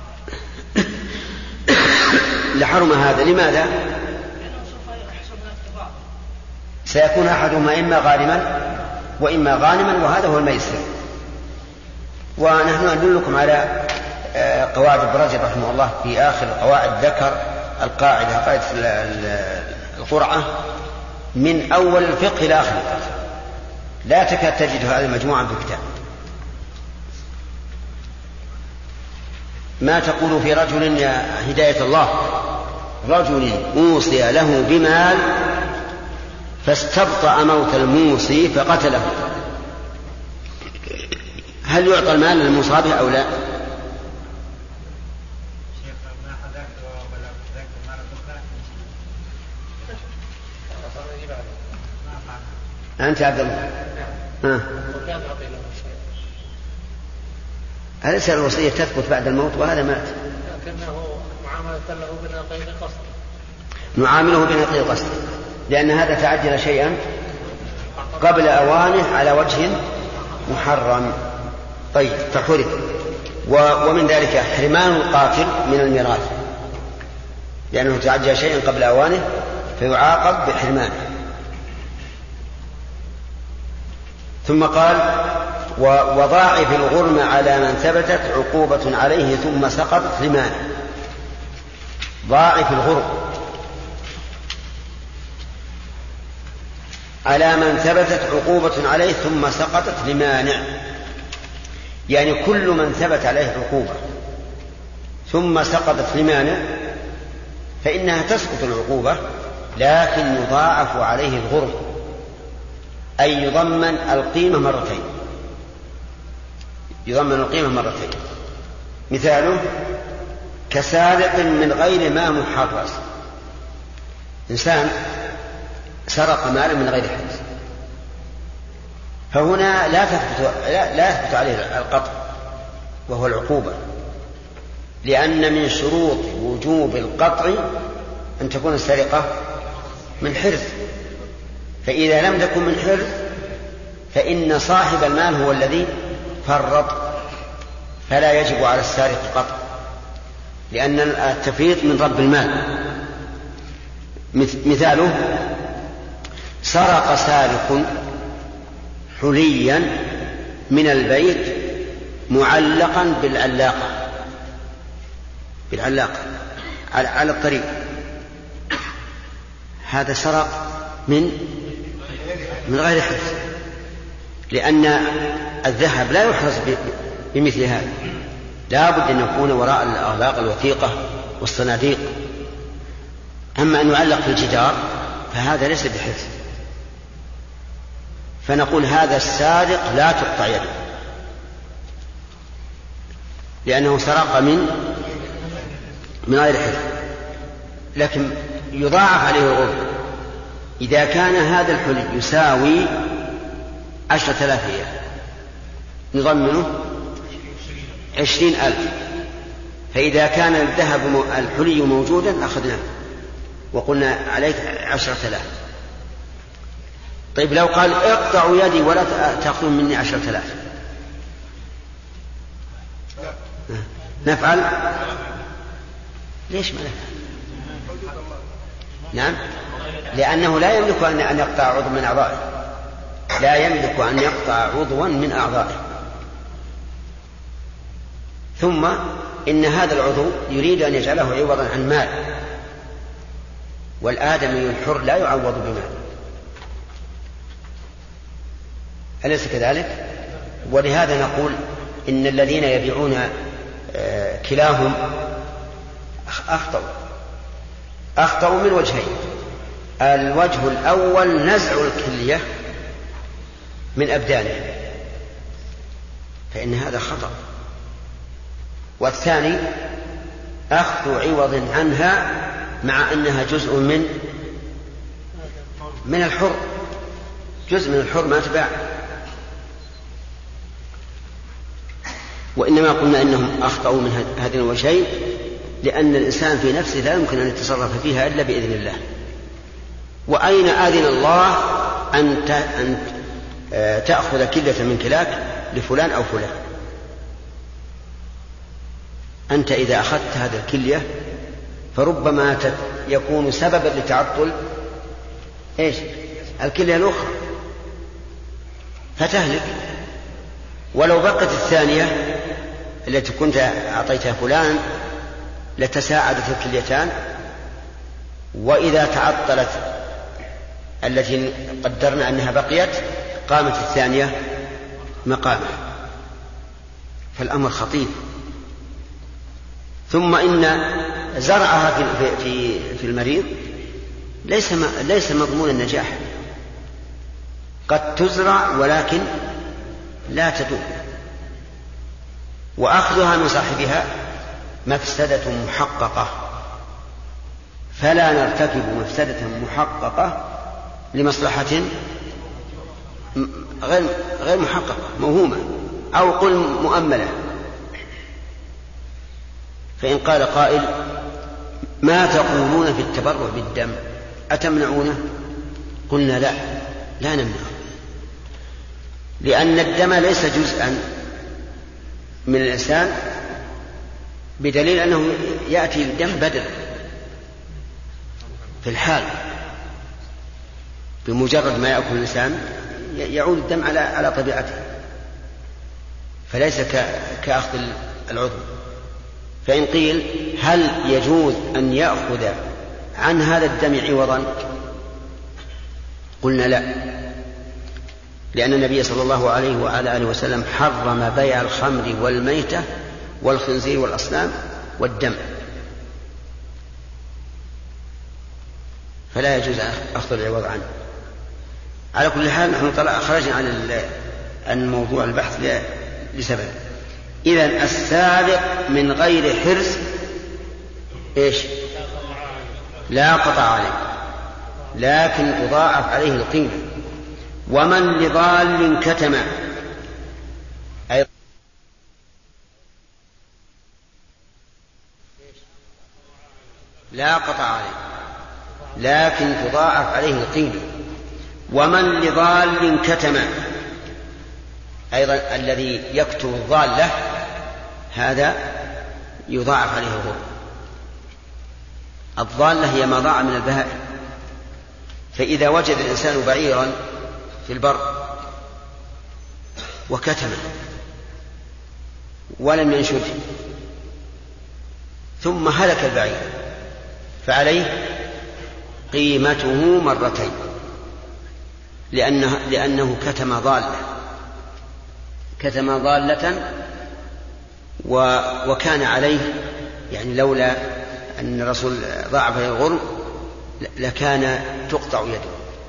لحرم هذا. لماذا؟ لأنه سوف يحصل من التفاضل. سيكون أحدهما إما غارما وإما غانما، وهذا هو الميسر. ونحن ندلكم على قواعد ابن رجب رحمه الله في آخر القواعد، ذكر قاعدة القرعة من أول الفقه إلى آخر الفقه، لا تكاد تجد هذه المجموعة في الكتاب. ما تقول في رجل يا هداية الله؟ رجل أوصي له بمال فاستبطأ موت الموصي فقتله، هل يعطى المال للمصابه أو لا؟ أنت عبد الله. أليس الوصية تثبت بعد الموت وهذا مات؟ لكنه معاملة له بنقيض قصد. نعامله بنقيض قصد، لأن هذا تعجل شيئا قبل أوانه على وجه محرم. طيب، فحرم. ومن ذلك حرمان القاتل من الميراث، لأنه تعجل شيئا قبل أوانه فيعاقب بحرمانه. ثم قال: وضاعف الغرم على من ثبتت عقوبة عليه ثم سقطت لمانع. ضاعف الغرم على من ثبتت عقوبة عليه ثم سقطت لمانع، يعني كل من ثبت عليه العقوبة ثم سقطت في مانع فإنها تسقط العقوبة، لكن يضاعف عليه الغرم، أي يضمن القيمة مرتين. يضمن القيمة مرتين. مثاله كسارق من غير ما محرز. إنسان سرق مالا من غير حرز، فهنا لا يثبت عليه القطع وهو العقوبة، لأن من شروط وجوب القطع أن تكون السرقة من حرز، فإذا لم تكن من حرز فإن صاحب المال هو الذي فرط، فلا يجب على السارق قطع، لأن التفريط من رب المال. مثاله سرق سارق حليا من البيت معلقا بالعلاقة على الطريق، هذا سرق من غير حرز، لأن الذهب لا يحرز بمثل هذا، لا بد أن يكون وراء الأغلاق الوثيقة والصناديق. أما أن يعلق في الجدار فهذا ليس بحرز، فنقول هذا السارق لا تقطع يده، لأنه سرق من غير حرز، لكن يضاعف عليه الغرم. إذا كان هذا الحلي يساوي 10,000 ريال نضمنه 20,000، فإذا كان الذهب الحلي موجودا أخذناه وقلنا عليك 10,000. طيب لو قال اقطعوا يدي ولا تأخذون مني 10,000 نفعل؟ ليش ما نفعل؟ نعم، لأنه لا يملك أن يقطع عضوا من أعضائه، لا يملك أن يقطع عضوا من أعضائه. ثم إن هذا العضو يريد أن يجعله عوضا عن مال، والآدمي الحر لا يعوض بمال، أليس كذلك؟ ولهذا نقول إن الذين يبيعون كلاهم أخطأوا من وجهين. الوجه الأول نزع الكلية من أبدانه، فإن هذا خطأ. والثاني أخذ عوض عنها مع أنها جزء من الحر، جزء من الحر ما تباع. وإنما قلنا إنهم أخطأوا من هذين الوجهين لأن الإنسان في نفسه لا يمكن أن يتصرف فيها إلا بإذن الله. وأين آذن الله أن تأخذ كلة من كلاك لفلان أو فلان؟ أنت إذا أخذت هذه الكلية فربما يكون سببا لتعطل الكلية الأخرى فتهلك. ولو بقت الثانية التي كنت أعطيتها فلان لتساعدت الكليتان، وإذا تعطلت التي قدرنا أنها بقيت قامت الثانية مقامها، فالأمر خطير. ثم إن زرعها في المريض ليس مضمون النجاح، قد تزرع ولكن لا تدوم، وأخذها من صاحبها مفسدة محققة، فلا نرتكب مفسدة محققة لمصلحة غير محققة موهومة أو قل مؤملة. فإن قال قائل ما تقولون في التبرع بالدم أتمنعونه؟ قلنا لا نمنع، لأن الدم ليس جزءا من الإنسان، بدليل أنه يأتي الدم بدل في الحال، بمجرد ما يأكل الإنسان يعود الدم على طبيعته، فليس كأخذ العضو. فإن قيل هل يجوز أن يأخذ عن هذا الدم عوضا؟ قلنا لا، لأن النبي صلى الله عليه وعلى آله وسلم حرم بيع الخمر والميتة والخنزير والأصنام والدم، فلا يجوز أخذ العوض عنه. على كل حال نحن خرجنا عن موضوع البحث لسبب. إذن السارق من غير حرز إيش؟ لا قطع عليه، لكن تضاعف عليه القيمة. ومن لضال كتم أي لا قطع عليه، لكن تضاعف عليه القيمة. ومن لضال كتم أيضا الذي يكتم الضالة هذا يضاعف عليه الغرم. الضالة هي ما ضاع من البهائم، فإذا وجد الإنسان بعيرا في البر وكتمه ولم ينشده ثم هلك البعير فعليه قيمته مرتين، لأنه كتم ضالة وكان عليه، يعني لولا أن الرسول ضاعف الغرم لكان تقطع يده،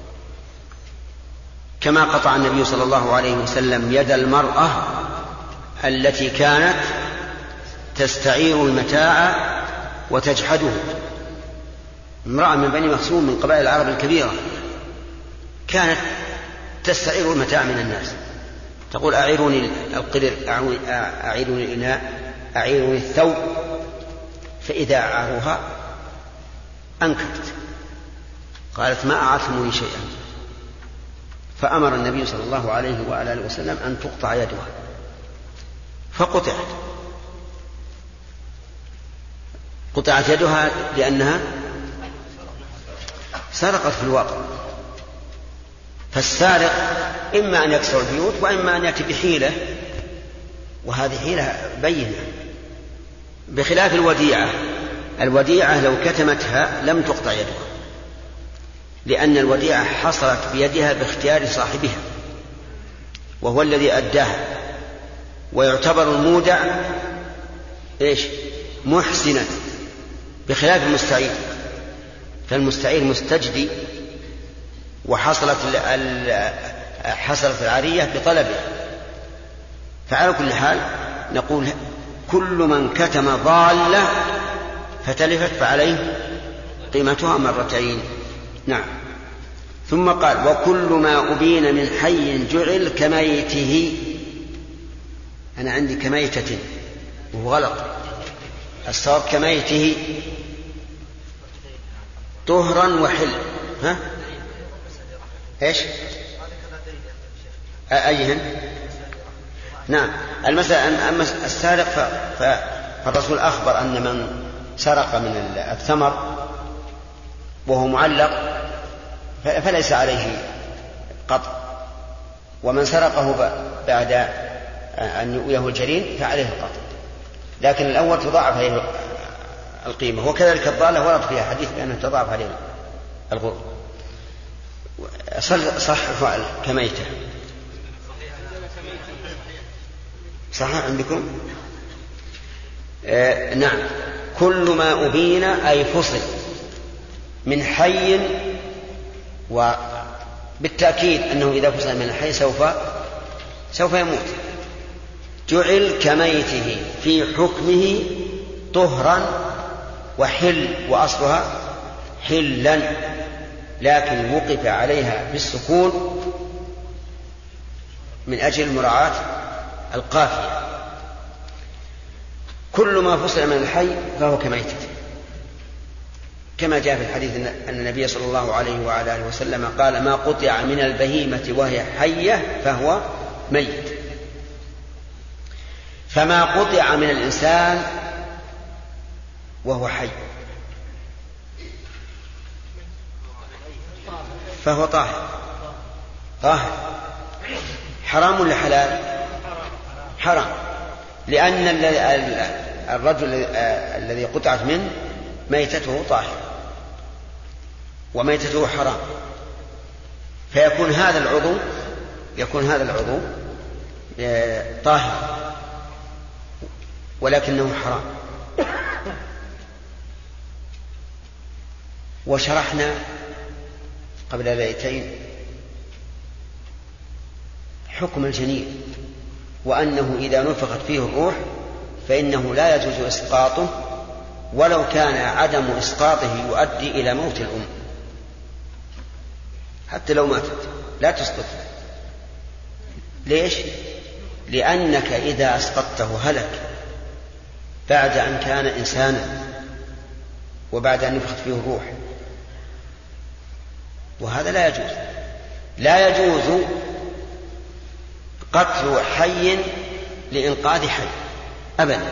كما قطع النبي صلى الله عليه وسلم يد المرأة التي كانت تستعير المتاع وتجحده. امرأة من بني مخزوم من قبائل العرب الكبيرة كانت تستعير المتاع من الناس، تقول أعيروني القدر، أعيروني الإناء، أعيروني الثوب، فإذا أعاروها أنكرت، قالت ما أعرتموني شيئا، فأمر النبي صلى الله عليه وعلى آله وسلم أن تقطع يدها، قطعت يدها لأنها سرقت في الواقع. فالسارق إما أن يكسر البيوت وإما أن يأتي بحيلة، وهذه حيلة بينة، بخلاف الوديعة لو كتمتها لم تقطع يدها، لأن الوديعة حصلت بيدها باختيار صاحبها وهو الذي أداها، ويعتبر المودع محسنا بخلاف المستعير، فالمستعير مستجدي وحصلت العارية بطلبه. فعلى كل حال نقول كل من كتم ضالة فتلفت فعليه قيمتها مرتين. نعم. ثم قال وكل ما أبين من حي جعل كميته. أنا عندي كميتة وهو غلط، الصواب كميته طهرا وحل. ها ايش أيهن؟ نعم المسألة. أما السارق فالرسول أخبر أن من سرق من الثمر وهو معلق فليس عليه قطع، ومن سرقه بعد أن يؤويه الجرين فعليه القطع، لكن الأول تضاعف عليه القيمة. وكذلك الضالة ورد فيها حديث بأنه تضاعف عليه الغرم. صح فعل كميته صحيح عندكم؟ نعم. كل ما أبين أي فصل من حي، وبالتأكيد أنه إذا فصل من الحي سوف يموت. جعل كميته في حكمه طهرا وحل، وأصلها حلا، لكن وقف عليها بالسكون من أجل مراعاة القافية. كل ما فصل من الحي فهو كميتته، كما جاء في الحديث أن النبي صلى الله عليه وعلى آله وسلم قال ما قطع من البهيمة وهي حية فهو ميت. فما قطع من الإنسان وهو حي فهو طاهر. حرام ولا حلال؟ حرام، لأن الرجل الذي قطعت منه ميتته طاهر وميتته حرام، فيكون هذا العضو يكون هذا العضو طاهر ولكنه حرام. وشرحنا قبل ليلتين حكم الجنين، وأنه إذا نفخت فيه الروح فإنه لا يجوز إسقاطه، ولو كان عدم إسقاطه يؤدي إلى موت الأم، حتى لو ماتت لا تسقط. ليش؟ لأنك إذا أسقطته هلك بعد أن كان إنسانا وبعد أن نفخت فيه الروح، وهذا لا يجوز. لا يجوز قتل حي لإنقاذ حي أبدا.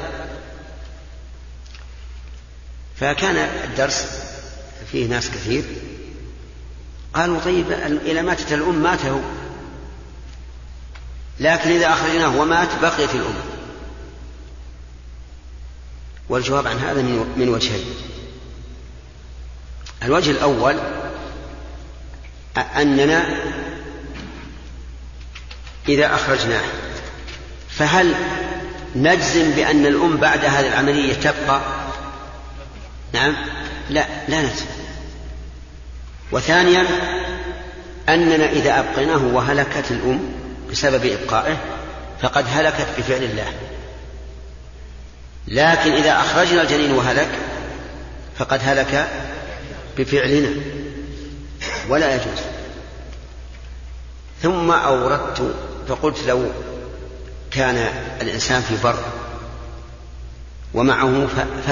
فكان الدرس فيه ناس كثير قالوا طيب إلى ماتت الأم ماته، لكن إذا أخرجناه ومات بقيت الأم. والجواب عن هذا من وجهين. الوجه الأول أننا إذا أخرجناه فهل نجزم بأن الأم بعد هذه العملية تبقى؟ نعم، لا نجزم. وثانيا أننا إذا أبقيناه وهلكت الأم بسبب إبقائه فقد هلكت بفعل الله، لكن إذا أخرجنا الجنين وهلك فقد هلك بفعلنا ولا يجوز. ثم أوردت فقلت لو كان الإنسان في بر ومعه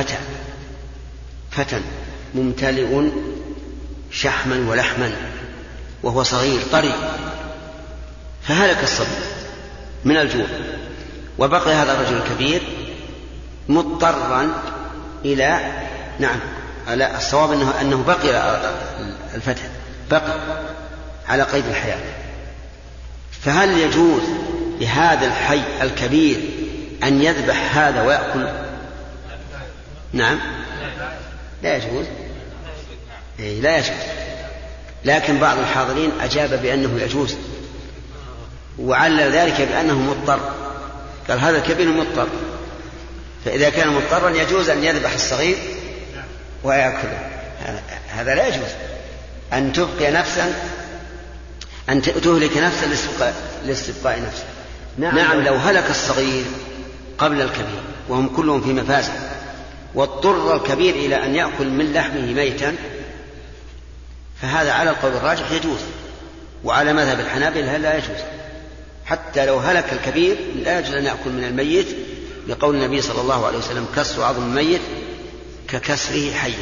فتى ممتلئ شحما ولحما وهو صغير طري، فهلك الصبي من الجوع، وبقي هذا الرجل الكبير مضطرا إلى لا الصواب أنه بقي الفتى بقي على قيد الحياة. فهل يجوز لهذا الحي الكبير أن يذبح هذا ويأكل؟ نعم، لا يجوز. لا يجوز. لكن بعض الحاضرين أجاب بأنه يجوز، وعلل ذلك بأنه مضطر، قال هذا الكبير مضطر، فإذا كان مضطرا يجوز أن يذبح الصغير ويأكله. هذا لا يجوز أن تبقي نفسا، أن تهلك نفسا لاستبقاء نفسه. نعم لو هلك الصغير قبل الكبير وهم كلهم في مفازة واضطر الكبير إلى أن يأكل من لحمه ميتا فهذا على القول الراجح يجوز، وعلى مذهب الحنابلة لا يجوز. حتى لو هلك الكبير لا يجوز أن يأكل من الميت، لقول النبي صلى الله عليه وسلم كسر عظم الميت ككسره حيا.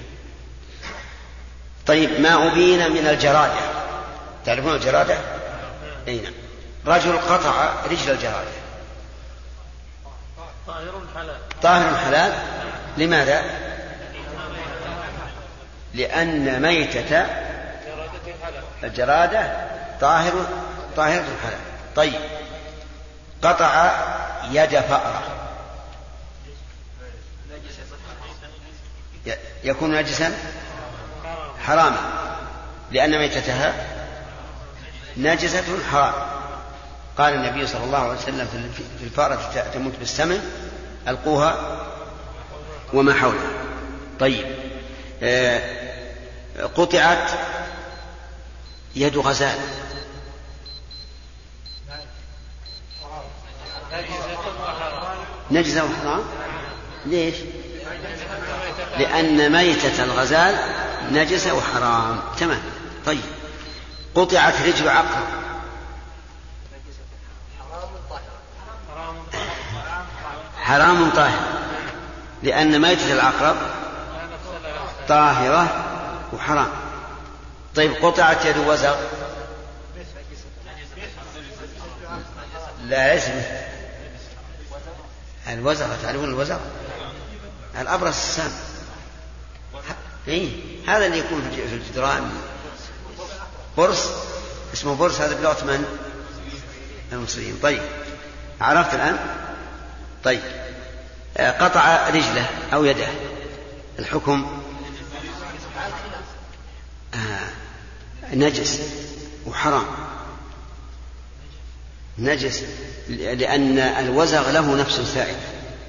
طيب، ما أبين من الجرادة، تعرفون الجرادة؟ أي نعم. رجل قطع رجل الجرادة طاهر حلال. لماذا؟ لأن ميتة الجرادة طاهرة الحلال. طيب، قطع يد فأرة يكون نجسا حراما، لأن ميتتها نجسة حرام. قال النبي صلى الله عليه وسلم في الفارة تموت بالسمن ألقوها وما حولها. طيب، قطعت يد غزال نجسة وحرام. ليش؟ لأن ميتة الغزال نجسة وحرام. تمام. طيب، قطعت رجل عقرب حرام طاهر، لأن ميتة العقرب طاهرة وحرام. طيب، قطعت يد وزغ لا اسمه الوزغ، تعرفون الوزغ؟ الأبرص السام، هذا اللي يكون في الجدران برص، اسمه برص، هذا بلغة من؟ المصريين. طيب، عرفت الآن؟ طيب، قطع رجله أو يده، الحكم نجس وحرام. نجس، لأن الوزغ له نفس سائلة.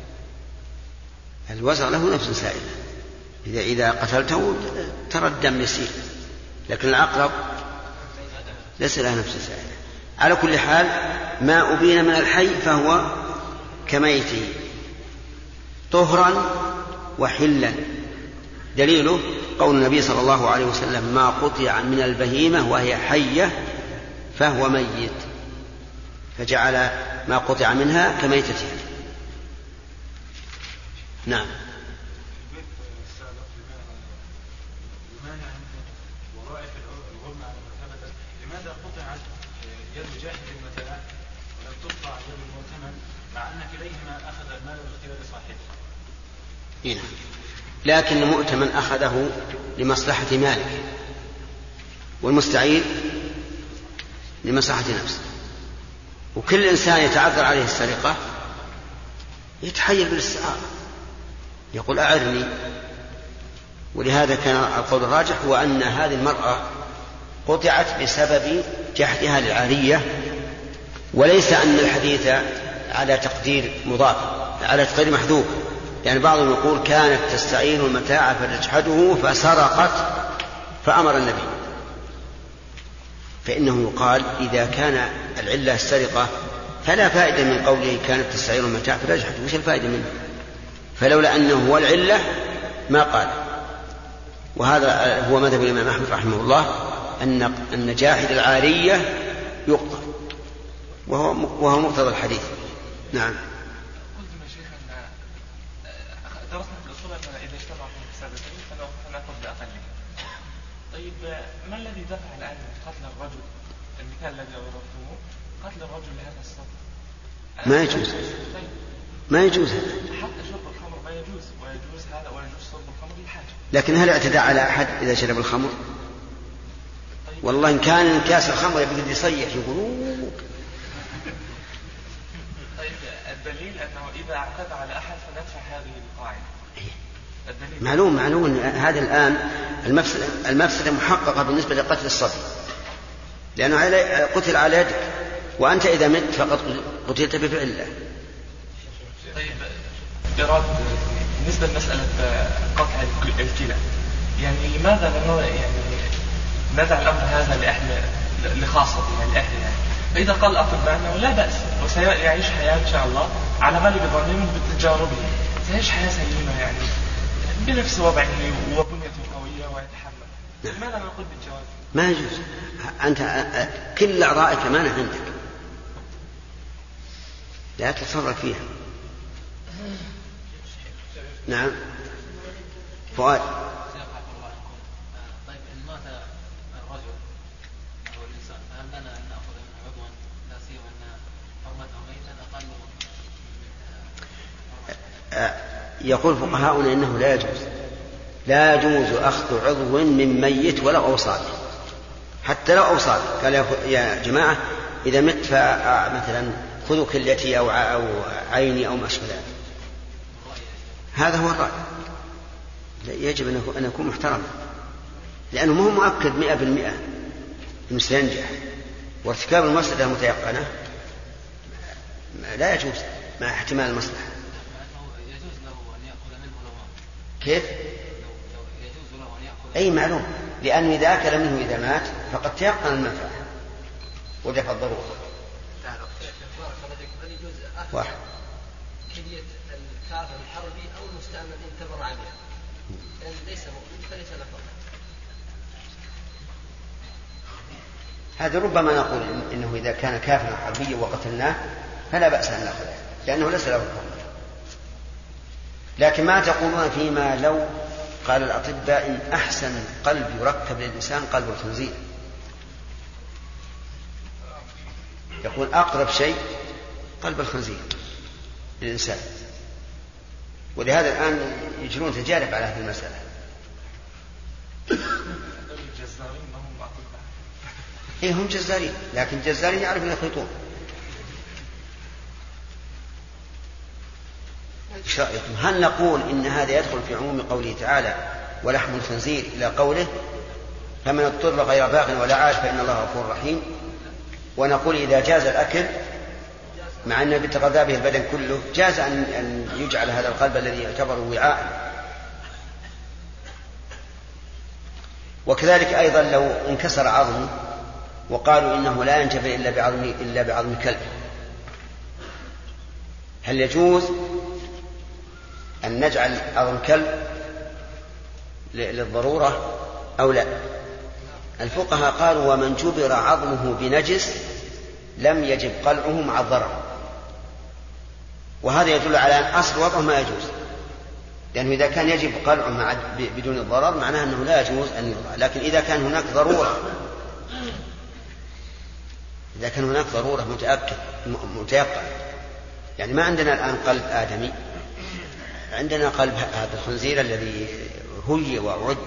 الوزغ له نفس سائلة، إذا قتلته ترى الدم يسيل، لكن العقرب ليس له نفس سائلة. على كل حال ما أبين من الحي فهو كميته طهرا وحلا. دليله قول النبي صلى الله عليه وسلم: ما قطع من البهيمة وهي حية فهو ميت، فجعل ما قطع منها كميتتها. نعم. لماذا قطعت يد جاحد المتاع ولم تقطع يد المؤتمن مع أن كليهما أخذ المال باختيار صاحبه؟ لكن المؤتمن أخذه لمصلحة مالك، والمستعير لمصلحة نفسه. وكل إنسان يتعذر عليه السرقة يتحيل بالاستعارة، يقول أعرني. ولهذا كان القول الراجح هو أن هذه المرأة قطعت بسبب جحدها للعارية، وليس أن الحديث على تقدير مضاف، على تقدير محذوف. يعني بعضهم يقول كانت تستعين المتاع فتجحده فسرقت فأمر النبي، فإنه يقال إذا كان العلة السرقة فلا فائدة من قوله كانت تستعين المتاع فتجحده، وش الفائدة منه؟ فلولا أنه هو العلة ما قال. وهذا هو مذهب الإمام أحمد رحمه الله، أن جاحد العارية يقطع، وهو مقتضى الحديث. نعم. قلت يا شيخ أن درسنا في الأصول أن إذا اجتمع في السابقين فنأخذ بأقله. طيب ما الذي دفع الآن قتل الرجل؟ المثال الذي ضربتموه قتل الرجل لهذا السبب. ما يجوز. طيب. ما يجوز. حتى شرب الخمر ما يجوز، ويجوز هذا ويجوز شرب الخمر للحاجة. لكن هل اعتدى على أحد إذا شرب الخمر؟ طيب. والله إن كان كاس الخمر يبقى يصيح يقول. طيب الدليل أنه إذا اعتدى على أحد فندفع هذه القاعدة. معلوم هذا الآن المفسدة محققة بالنسبة لقتل الصبي، لأنه قتل على يدك، وأنت إذا مت فقد قتلت بفعل الله. طيب إراد بالنسبة لمسألة قطع الكلى، يعني لماذا ندع الأمر هذا لخاصة لأهل فإذا قال الأطباء أنه لا بأس وسيعيش حياة إن شاء الله على غالب ظنهم بتجاربه، سيعيش حياة سليمة يعني بنفس وضعه وبنيته قوية ويتحمل. لماذا نقول بالجواز؟ ما يجوز. أنت كل أعضائك أمانة عندك، لا تتصرف فيها. نعم. فؤاد. طيب إن مات الرجل أو الإنسان فهل لنا أن نأخذ منه عضوا لا سيما أن حرمته ميتا أقل؟ يقول فقهاؤنا إنه لا يجوز أخذ عضو من ميت ولو أوصال، حتى لو أوصال. قال يا جماعة إذا مت فمثلا خذوا كليتي أو عيني أو ما أشبه ذلك. هذا هو الرأي. يجب أن يكون محترما، لأنه مو مؤكد 100% أنه سينجح، وارتكاب المفسدة المتيقنة لا يجوز مع احتمال المصلحة. يجوز له أن يأكل منه لو مات. كيف؟ يجوز له أن يأكل. أي معلوم، لأنه إذا أكل منه إذا مات فقد تيقن المنفعة ودفع الضرورة. واحد. كلية الكافر الحربي أو المستعمل انتظر عليها، لأن ليس مؤمن فليس له فضل. هذا ربما نقول إنه إذا كان كافرا حربيا وقتلناه فلا بأس أن نأخذه، لأنه ليس له فضل. لكن ما تقولون فيما لو قال الأطباء إن أحسن قلب يركب للإنسان قلب الخنزير؟ يقول أقرب شيء قلب الخنزير للإنسان، ولهذا الآن يجرون تجارب على هذه المسألة. إيه هم جزارين، لكن الجزارين يعرفون يخيطون. إيش رأيكم؟ هل نقول إن هذا يدخل في عموم قوله تعالى ولحم الخنزير إلى قوله فمن اضطر غير باغ ولا عاد فإن الله غفور رحيم، ونقول إذا جاز الأكل مع أن بيتغذى به البدن كله جاز أن يجعل هذا القلب الذي يعتبر وعاء. وكذلك أيضا لو انكسر عظم وقالوا إنه لا ينجبر إلا بعظم كلب، هل يجوز أن نجعل عظم كلب للضرورة أو لا؟ الفقهاء قالوا ومن جبر عظمه بنجس لم يجب قلعه مع الضرر، وهذا يدل على أن أصل وضعه ما يجوز، لأنه إذا كان يجب قلعه بدون الضرر معناه أنه لا يجوز أن يوضع. لكن إذا كان هناك ضرورة متيقن، يعني ما عندنا الآن قلب آدمي، عندنا قلب هذا الخنزير الذي هي وعد،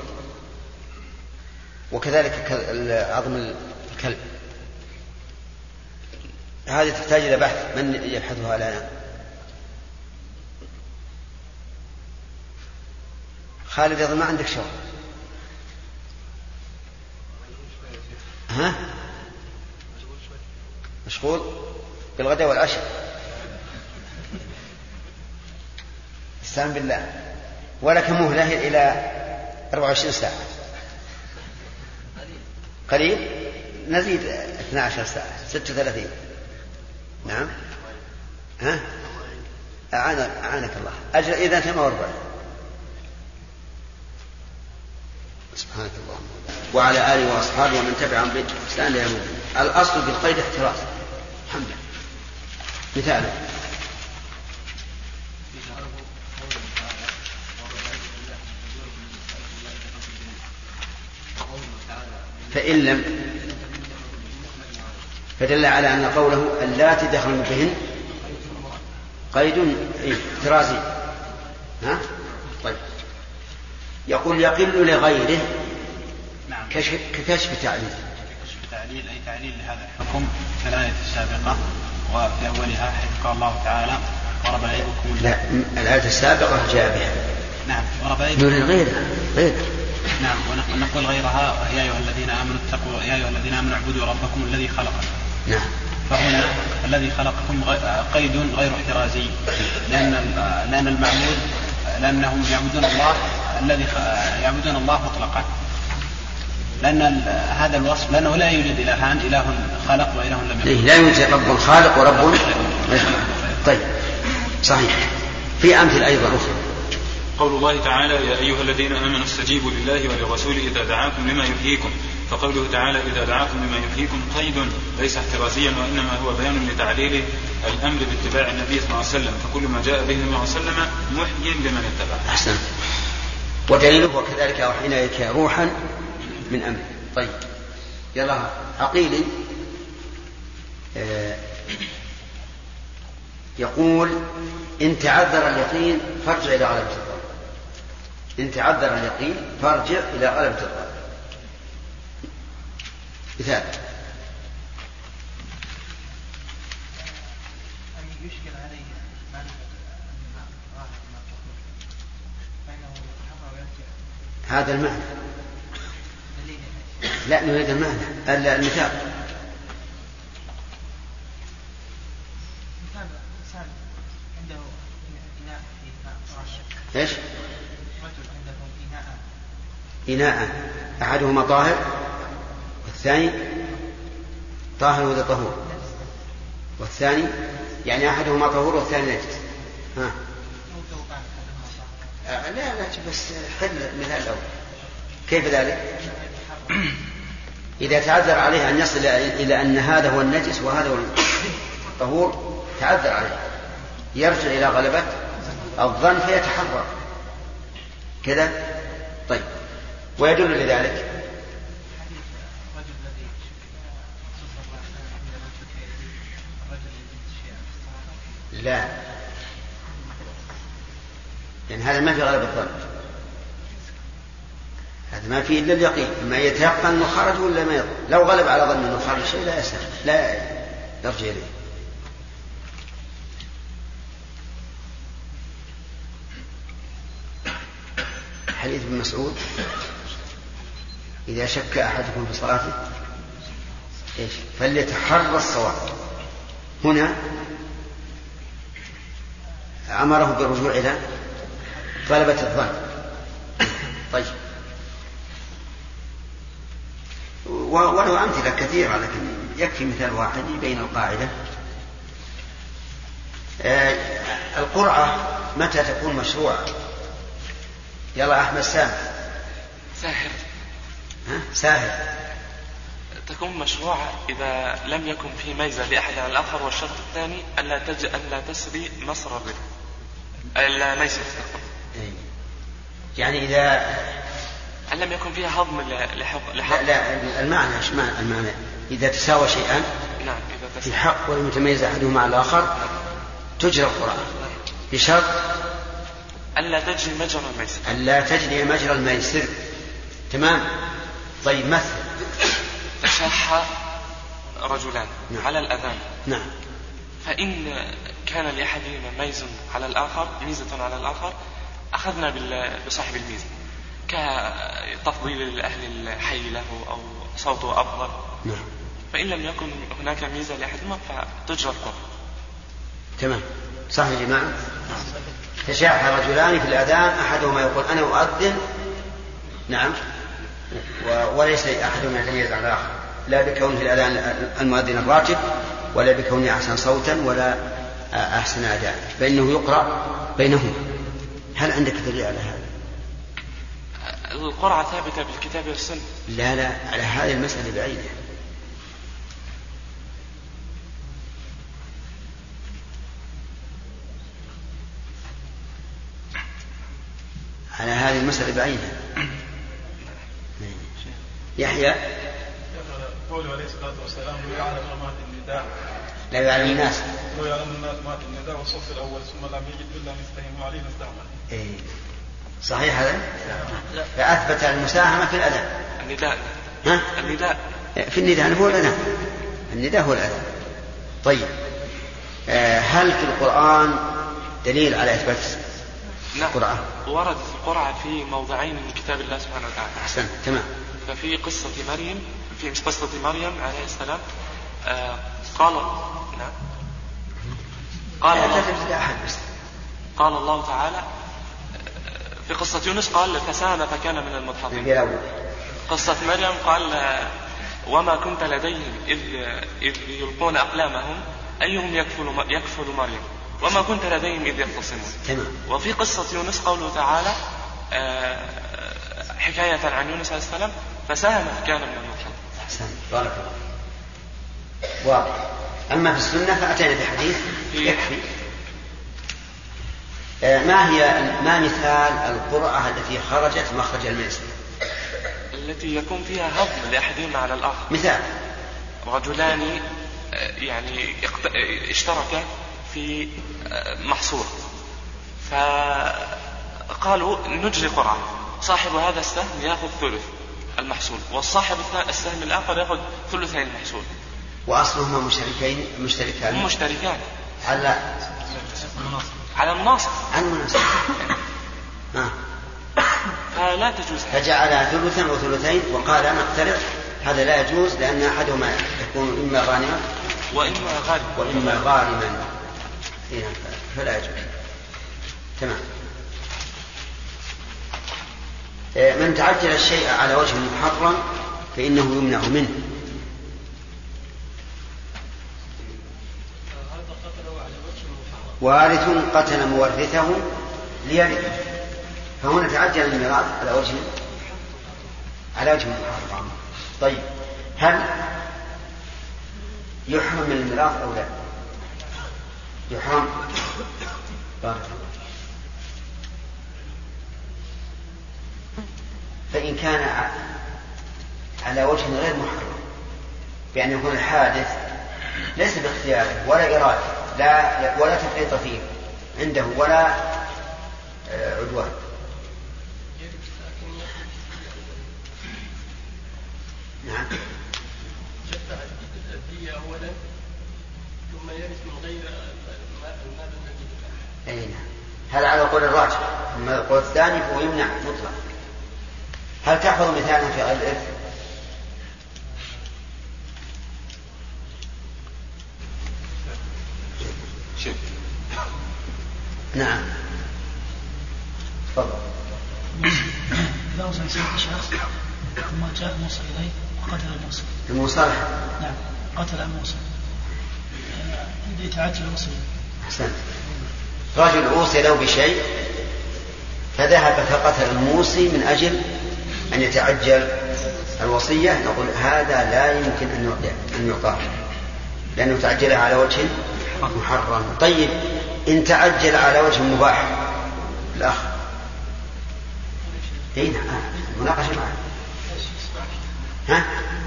وكذلك عظم الكلب. هذه تحتاج إلى بحث، من يبحثها لنا؟ خالد يظن ما عندك شغل. ها؟ مشغول بالغداء والعشاء. استعن بالله. ولك مهلة إلى 24 ساعة. قليل؟ نزيد 12 ساعة 36. نعم. ها؟ أعانك الله. أجل إذا 48. سبحانك اللهم وعلى آله وأصحابه ومن تبعهم بإحسان إلى يوم الدين. الأصل بالقيد احتراز. الحمد لله. مثاله فإن لم، فدل على أن قوله اللاتي دخلن بهن قيد احترازي. ها؟ طيب. يقول يقل لغيره. نعم. ككشف تعليل. كشف تعليل أي تعليل لهذا الحكم كالآية السابقة، وفي أولها حيث قال الله تعالى وربائبكم. لا، الآية السابقة جاء بها. نعم. وربائبكم غيرها. نعم. ونقول غيرها يا أيها الذين آمنوا اتقوا، يا أيها الذين آمنوا اعبدوا ربكم الذي خلقكم. نعم. فهنا الذي خلقكم قيد غير احترازي، لأن المعبود، لأنهم يعبدون الله يعبدون الله مطلقا، لأن هذا الوصف، لأنه لا يوجد إلهان، إله خلق وإله لم يخلق. لا يوجد رب خالق ورب. طيب صحيح. في أمثلة أيضا أخرى. قول الله تعالى يا أيها الذين آمنوا استجيبوا لله وللرسول إذا دعاكم لما يحييكم، فقوله تعالى إذا دعاكم لما يحييكم قيد ليس احترازيا، وإنما هو بيان لتعليل الأمر باتباع النبي صلى الله عليه وسلم، فكل ما جاء به النبي صلى الله عليه وسلم محيي لمن اتبع. أحسن. ودليله وكذلك أوحينا إليك روحا من أمر. طيب يلا عقيلي يقول إن تعذر اليقين فارجع إلى غلبة الظن. إن تعذر اليقين فارجع إلى غلبة الظن. مثال يشكل عليه هذا المعنى. لا نريد المعنى. المثال عنده إناء ايش؟ رجل عنده إناء أحدهما طاهر والثاني طاهر وذا طهور، والثاني يعني أحدهما طهور والثاني نجس. ها. لا بس حل المثال الأول. كيف ذلك؟ إذا تعذر عليه أن يصل إلى أن هذا هو النجس وهذا هو الطهور تعذر عليه، يرجع إلى غلبة الظن فيتحرر كذا. طيب ويدل لذلك لا، لأن هذا ما في غلبة الظن، هذا ما فيه إلا اليقين، ما يتيقن أنه خرج ولا ما يظن. لو غلب على ظن أنه خرج شيء لا يسهل، لا يرجع إليه. حديث ابن مسعود إذا شك أحدكم في صلاته إيش فليتحرى الصواب. هنا أمره بالرجوع إلى غلبة الظن. طيب، وله أمثلة كثيرة لكن يكفي مثال واحد يبين القاعدة. القرعة متى تكون مشروعة؟ يلا أحمد سامي. ساهر تكون مشروعة إذا لم يكن في ميزة لأحد على الآخر، والشرط الثاني ألا تسري مصر الربا، ألا ميسر. يعني إذا أن لم يكن فيها هضم لحق. لا المعنى إذا تساوى شيئان نعم في حق ولم يتميز أحدهما على الآخر تجرى القرعة بشرط ألا تجري مجرى الميسر. ألا تجري مجرى الميسر. تمام. طيب، مثل تشاح رجلان نعم. على الأذان. نعم. فإن كان لأحدهما ميزة على الآخر أخذنا بصاحب الميزة، كتفضيل أهل الحي له أو صوته أفضل. نعم. فإن لم يكن هناك ميزة لأحدهما فتجرى القرعة. تمام. صح يا جماعة. تشاح رجلان في الأذان، أحدهما يقول أنا أؤذن، نعم، وليس أحدهما يتميز على الآخر، لا بكونه الأذان المؤذن الراتب ولا بكونه أحسن صوتا ولا أحسن أداء، فإنه يقرأ بينهما. هل عندك دليل على هذا؟ القرعة ثابتة بالكتاب والسنة. لا على هذه المسألة بعيدة. على هذه المسألة بعيدة. يحيى قوله عليه الصلاة والسلام لا يعلم مات النداء، لا يعلم الناس، لا يعلم الناس مات النداء والصف الأول ثم لم يجد إلا مستهموا عليه نستعمل. صحيح هذا؟ فأثبت المساهمة في الأذان. النداء في النداء هو الأذان. النداء هو الأذان. طيب، هل في القرآن دليل على إثبات القرآن؟ وردت القرعة في موضعين من كتاب الله سبحانه وتعالى. أحسن. تمام. ففي قصة مريم عليه السلام قال الله تعالى في قصة يونس قال فساهم فكان من المدحضين. قصة مريم قال وما كنت لديهم إذ يلقون أقلامهم أيهم يكفل مريم وما كنت لديهم إذ يختصمون. وفي قصة يونس قوله تعالى حكاية عن يونس عليه السلام فساهم فكان من المدحضين. أحسن. بارك الله. واضح. أما في السنة فأتينا بحديث يكفي. ما مثال القرعة التي خرجت مخرج الميسر؟ التي يكون فيها هضم لأحدهما على الآخر. مثال رجلان يعني اشتركا في محصول، فقالوا نجري قرعة، صاحب هذا السهم يأخذ ثلث المحصول والصاحب السهم الآخر يأخذ ثلثين المحصول. وأصلهما مشتركان على المناصب. فلا تجوز. فجعل ثلثا وثلثين وقال نقترض، هذا لا يجوز لأن أحدهما يكون إما غانما وإما غارما، فلا يجوز. تمام. من تعجل الشيء على وجه محرم فإنه يمنع منه. وارث قتل مورثه ليرثه، فهنا تعجل الميراث على وجه محرم. طيب، هل يحرم من الميراث أو لا؟ يحرم. بارك الله. فإن كان على وجه غير محرم، بأن يكون الحادث ليس باختياره ولا إرادة ولا تفريط فيه عنده ولا عدوان. نعم. جدع الدية أولا ثم يرث من غير المال الذي. نعم. هذا على قول الراجح، أما القول الثاني فهو يمنع مطلق. هل تحفظ مثالا في غير الإرث؟ نعم تفضل. إذا وصل سيد الشخص ثم جاء الموصل إليه وقتل الموصل. المصالحة. نعم قتل الموصل يتعجل الوصية. أحسنت. رجل أوصي له بشيء فذهب فقتل الموصي من أجل أن يتعجل الوصية، نقول هذا لا يمكن أن يعطاه لأنه تعجل على وجه محرم. طيب إن تعجل على وجه مباح الأخ هنا مناقشة معه ها؟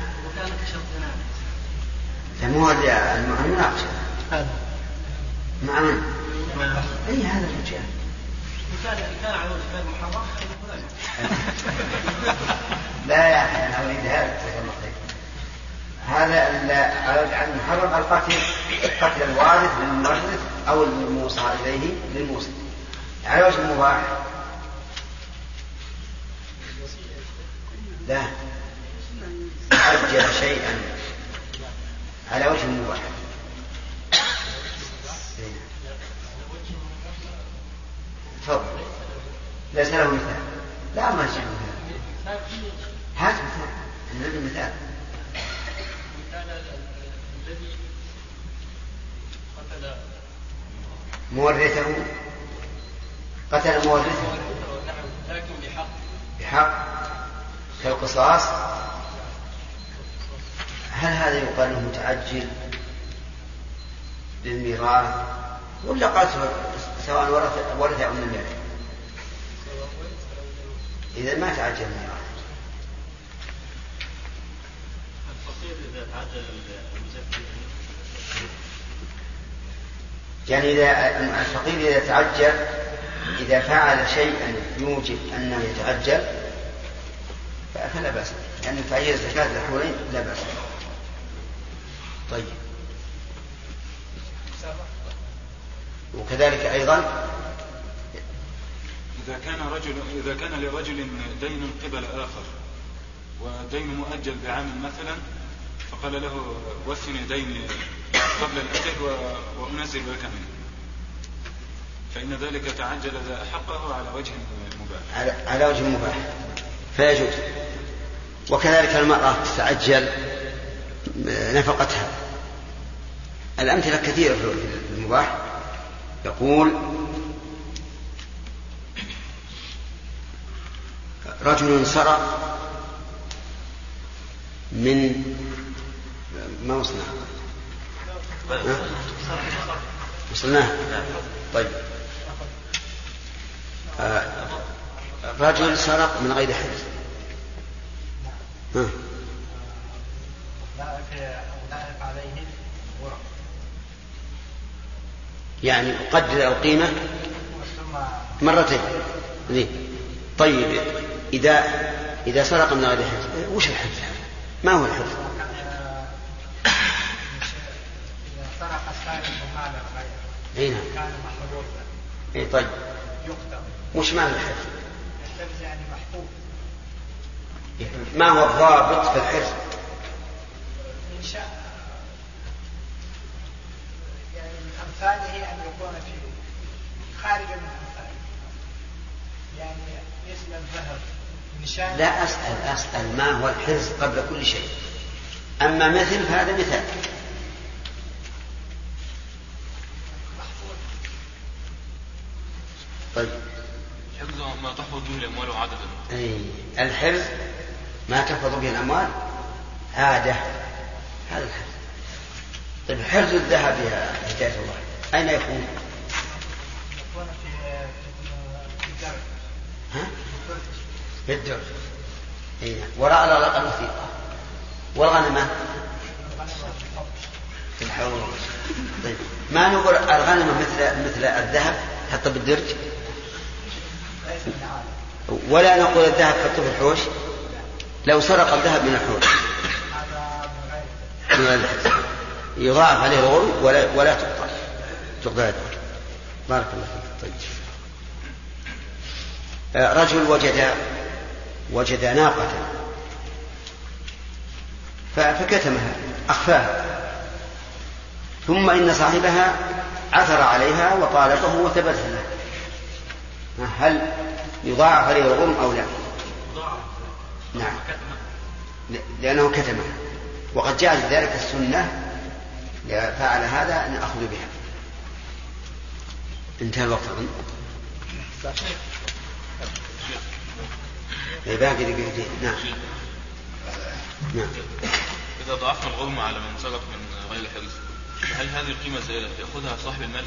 فمو المناقشة مع من؟ أي هذا الرجال كان على وجه غير محرم لا يا أخي أنا أريد هذا على وجه المحرم القتل، قتل الوارث للمورث أو الموصى إليه للموصى. على وجه المباح لا أجل شيئا على وجه المباح. تفضل. ليس له مثال. لا ما شاء مثال. هات مثال. نريد مثال. الذي قتل مورثه قتل مورثه لكن بحق كالقصاص. هل هذا يقال له متعجل للميراث ولا قتل سواء ورث أو لم يرث؟ إذا ما تعجل الميراث. الفقير إذا تعجل يعني إذا الفقير إذا تعجل إذا فعل شيئا يوجب أنه يتعجل فلا بأس، لأن تعجيل الزكاة الحولين لا بأس. طيب وكذلك أيضا إذا كان لرجل دين قبل آخر ودين مؤجل بعام مثلا فقال له وفني ديني قبل الأجل وأنزل لك منه، فإن ذلك تعجل حقه على وجه مباح. على وجه مباح فيجوز. وكذلك المرأة تتعجل نفقتها. الأمثلة كثيرة في المباح. يقول رجل سرق من ما وصلناه. طيب رجل سرق من غير حرز يعني أقدر القيمة مرتين. طيب إذا سرق من غير حرز وش الحرز؟ ما هو الحرز؟ إذا سرق السارق مال غيره كان محفوظا. طيب يقتل. وش معنى الحرز؟ الحرز يعني محفوظ. ما هو الضابط في الحرز؟ إن شاء يعني من أمثاله أن يكون في خارج من أمثاله، يعني مثل الذهب. لا أسأل ما هو الحرز قبل كل شيء. أما مثل فهذا مثال. طيب حفظ ما تحفظ به الأموال عددا. الحرز ما تحفظ به الأموال عادة، هذا الحرز. طيب حرز الذهب يا هداية الله أين يكون؟ يكون في الدرج. ها؟ في الدرج. وراء الوثيقة. والغنمة في الحوض. طيب ما نقول الغنمة مثل الذهب حتى بالدرج، ولا نقول الذهب حتى في الحوش. لو سرق الذهب من الحوش يضاعف عليه الغرم ولا تقطع. بارك الله فيك. طيب رجل وجد ناقة فكتمها أخفاها، ثم إن صاحبها عثر عليها وطالبه وثبت له هل يضاعف عليه الغرم أو لا؟ نعم، لأنه كتمه، وقد جاءت ذلك السنة فعل هذا نأخذ بها. انتهى الوقت أظن. باقي دقيقتين. نعم. إذا ضعفنا الغرم على من سرق من غير حرز، هل هذه القيمة زائلة يأخذها صاحب المال؟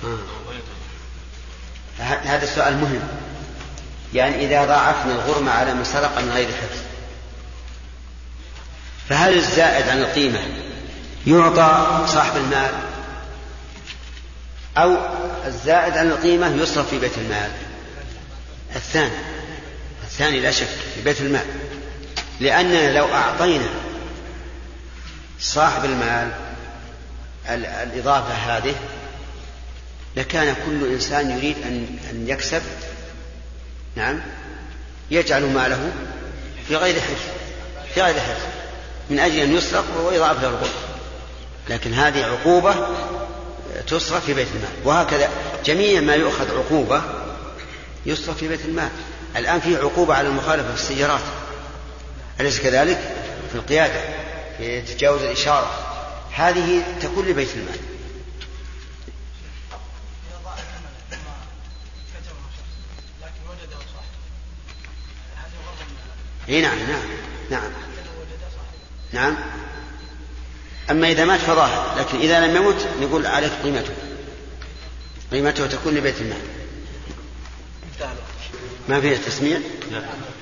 هذا السؤال مهم. يعني إذا ضاعفنا الغرم على من سرق من غير حرز، فهل الزائد عن القيمة يعطى صاحب المال أو الزائد عن القيمة يصرف في بيت المال؟ الثاني لا شك، في بيت المال، لأننا لو أعطينا صاحب المال الإضافة هذه لكان كل إنسان يريد أن يكسب، نعم، يجعل ماله في غير حرز من أجل أن يسرق ويضاعف له الغرم. لكن هذه عقوبة تصرف في بيت المال، وهكذا جميع ما يؤخذ عقوبة يصرف في بيت المال. الآن فيه عقوبة على المخالفة في السيارات، أليس كذلك؟ في القيادة، في تجاوز الإشارة، هذه تكون لبيت المال. نعم. أما إذا مات فظاهر، لكن إذا لم يمت نقول عليك قيمته تكون لبيت المال. ما فيه تسميع؟ لا.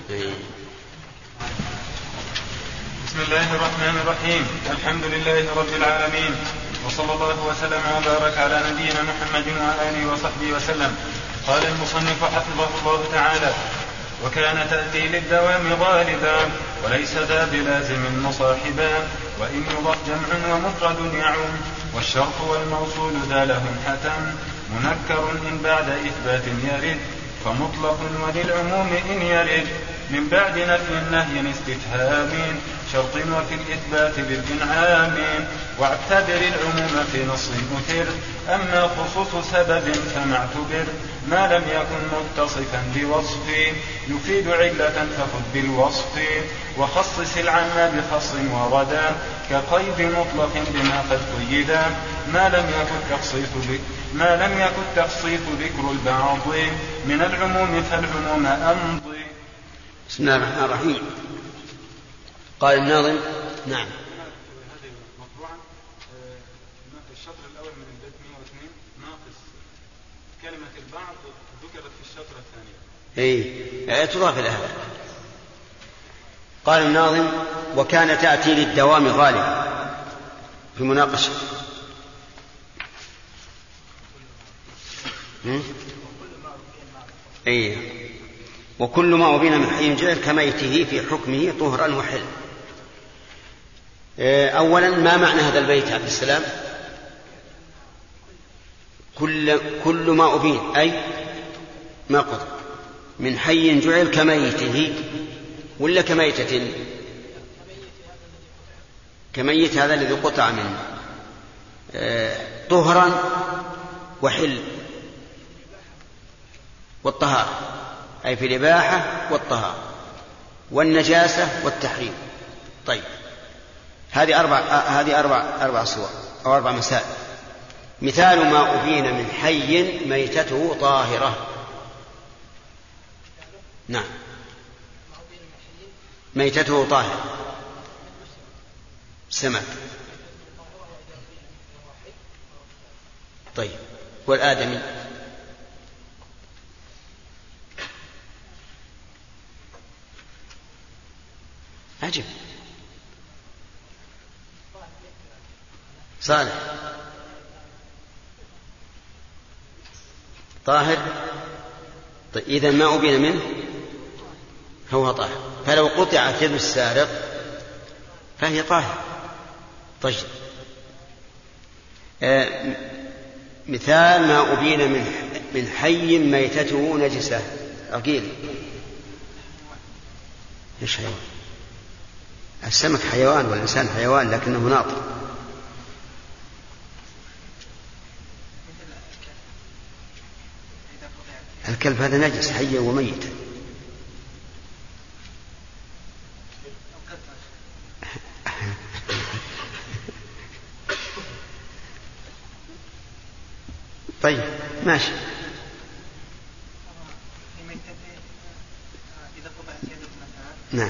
بسم الله الرحمن الرحيم. الحمد لله رب العالمين، وصلى الله وسلم وبارك على نبينا محمد وعلى آله وصحبه وسلم. قال المصنف حفظه الله تعالى: وكان تأتي للدوام غالبا وليس ذا بلازم مصاحبا، وإن يضف جمع ومفرد يعم، والشرط والموصول ذا لهم حتم، منكر إن بعد إثبات يرد، فمطلق وللعموم إن يرد، من بعد نفي النهي استفهام، شرط وفي الإثبات بالإنعام، واعتبر العموم في نص أثر، أما خصوص سبب فما اعتبر، ما لم يكن متصفا بوصف، يفيد علة فخذ بالوصف، وخصص العام بخص وردا، كقيد مطلق بما قد قيدا، ما لم يكن تخصيص ذكر البعض، من العموم فالعموم أمضي. بسم الله الرحمن الرحيم. قال الناظم: نعم. هذه مطبوعة الشطر الأول من البيت 102 ناقص كلمة البعض ذكرت في الشطر الثاني. تضاف إلى هذا. قال الناظم: وكان تأتي للدوام غالبا في مناقشة. وكل ما أبين من حي جعل كميته في حكمه طهرا وحل. أولا، ما معنى هذا البيت عبد السلام؟ كل ما أبين أي ما قطع من حي جعل كميته ولا كميتة؟ كميت هذا الذي قطع منه، طهرا وحل والطهارة، أي في الإباحة والطهارة والنجاسة والتحريم. طيب، هذه أربع صور أو 4 مسائل. مثال ما أبين من حي ميتته طاهرة. نعم، ميتته طاهرة، سمك. طيب، والآدمي؟ عجب. صالح طاهر. طيب، إذا ما أبين منه هو طاهر، فلو قطعت يد السارق فهي طاهر. طيب، مثال ما أبين من حي ميتته نجسة. أقيل إيش حيوان؟ السمك حيوان والإنسان حيوان لكنه ناطق. الكلب هذا نجس حيا وميتا. طيب ماشي. نعم.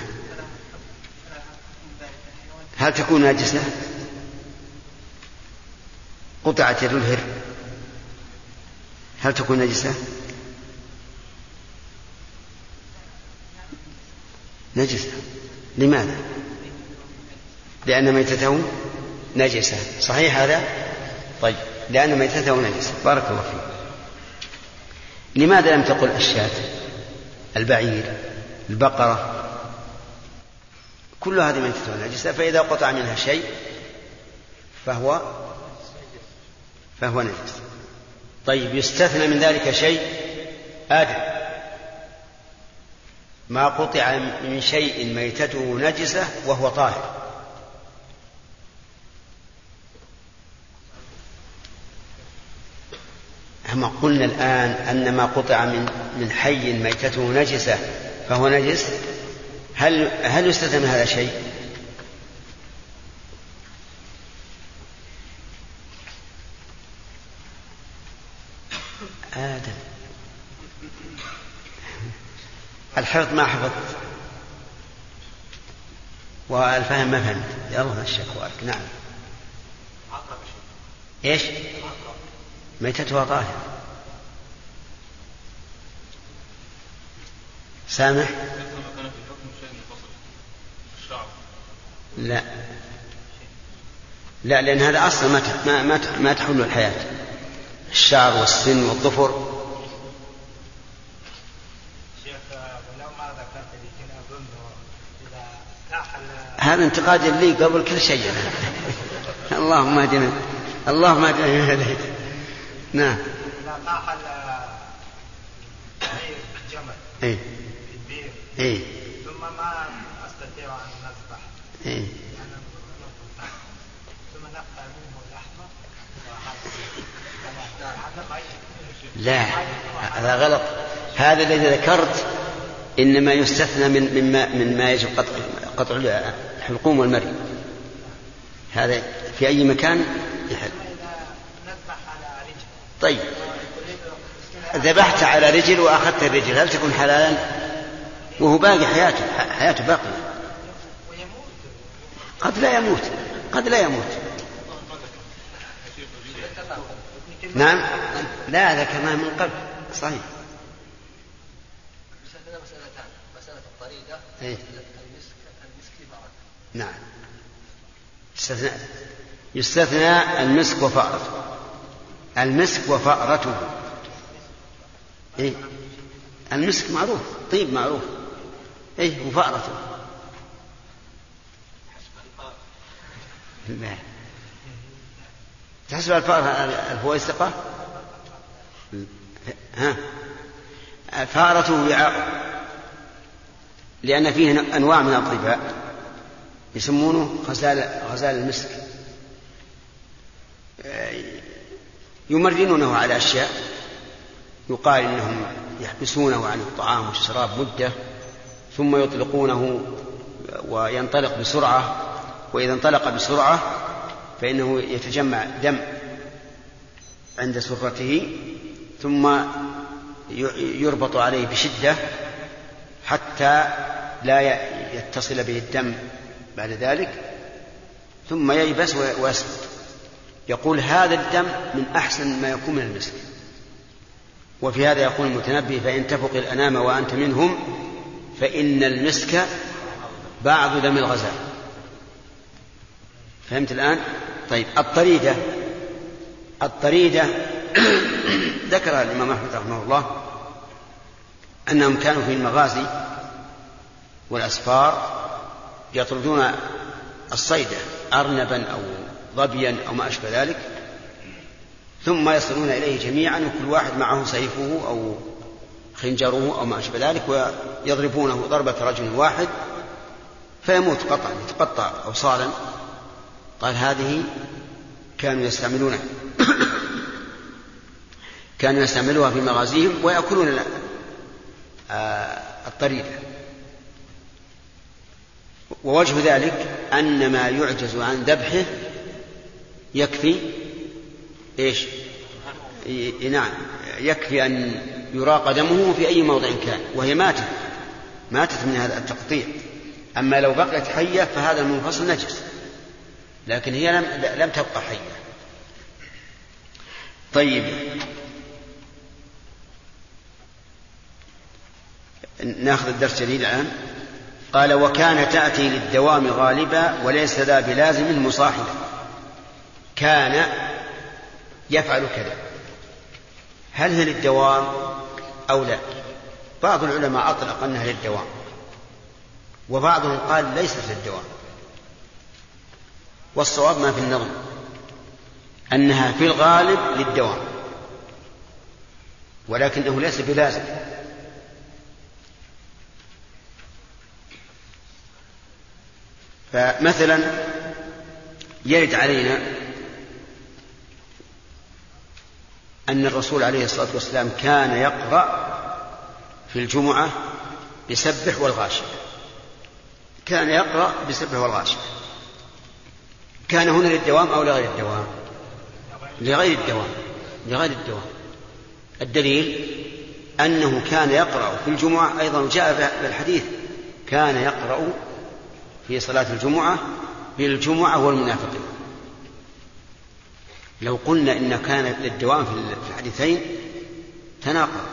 هل تكون نجسة؟ قطعت يد الهر هل تكون نجسة؟ نجسة. لماذا؟ لأن ميتته نجسة. صحيح هذا؟ طيب لأن ميتته نجسة. بارك الله فيك. لماذا لم تقل الشاة، البعير، البقرة؟ كل هذه ميتته نجسة، فإذا قطع منها شيء فهو نجس. طيب يستثنى من ذلك شيء آدم، ما قطع من شيء ميتته نجسة وهو طاهر. أما قلنا الآن أن ما قطع من حي ميتته نجسة فهو نجس، هل يستثنى من هذا شيء؟ آدم الحفظ ما حفظت والفهم ما فهمت. يا الله الشكوارك. نعم. ايش؟ ميتتها طاهر. سامح؟ لا لأن هذا أصلا ما تحل الحياة. الشعر والسن والظفر. هذا انتقاد لي قبل كل شيء. اللهم اهدنا اللهم اهدنا لما هديت. نعم. إذا طاح الجمل في البير ثم ما أستطيع أن نذبح ثم نقطع منه اللحم. لا هذا غلط. هذا الذي ذكرت إنما يستثنى مما يجب قطع الحلقوم والمري. هذا في أي مكان يحل. طيب ذبحت على رجل وأخذت الرجل هل تكون حلالا وهو باقي حياته باقية؟ قد لا يموت. نعم. لا هذا كمان من قبل. صحيح. مسألة الطريقة المسك لبعض. نعم. يستثنى المسك وفأرته. المسك وفأرته. المسك معروف، طيب معروف. وفأرته. لا تحسب الفأرة الفويسقة. فأرته وعاء، لأن فيه أنواع من الأطباء يسمونه غزال المسك، يمرنونه على أشياء، يقال إنهم يحبسونه عن الطعام والشراب مدة ثم يطلقونه وينطلق بسرعة، وإذا انطلق بسرعة فإنه يتجمع دم عند سرته ثم يربط عليه بشدة حتى لا يتصل به الدم بعد ذلك ثم ييبس ويسقط. يقول هذا الدم من أحسن ما يكون من المسك. وفي هذا يقول المتنبي فإن تفق الأنام وأنت منهم فإن المسك بعض دم الغزال. فهمت الآن؟ طيب الطريدة ذكر الإمام أحمد رحمه الله أنهم كانوا في المغازي والأسفار يطردون الصيدة أرنبا أو ظبيا أو ما أشبه ذلك، ثم يصلون إليه جميعا وكل واحد معه سيفه أو خنجره أو ما أشبه ذلك ويضربونه ضربة رجل واحد فيموت قطعا يتقطع أوصالا. قال هذه كانوا يستعملونها كانوا يستعملوها في مغازيهم ويأكلون الطريد. ووجه ذلك أن ما يعجز عن ذبحه يكفي إيش؟ نعم، يكفي أن يراق دمه في أي موضع كان، وهي ماتت من هذا التقطيع. أما لو بقيت حية فهذا المنفصل نجس، لكن هي لم تبقى حية. طيب، ناخذ الدرس جديد الآن. قال: وكان تأتي للدوام غالبا وليس ذا بلازم مصاحبا. كان يفعل كذا، هل هي للدوام أو لا؟ بعض العلماء أطلق أنها للدوام، وبعضهم قال ليست للدوام. والصواب ما في النظم أنها في الغالب للدوام، ولكنه ليس بلازم. فمثلا يرد علينا أن الرسول عليه الصلاة والسلام كان يقرأ في الجمعة بسبح والغاشية، كان يقرأ بسبح والغاشية. كان هنا للدوام أو لغير الدوام؟ لغير الدوام، لغير الدوام. الدليل أنه كان يقرأ في الجمعة، أيضا جاء بالحديث كان يقرأ في صلاة الجمعة بالجمعة والمنافقين. لو قلنا إن كان للدوام في الحديثين تناقض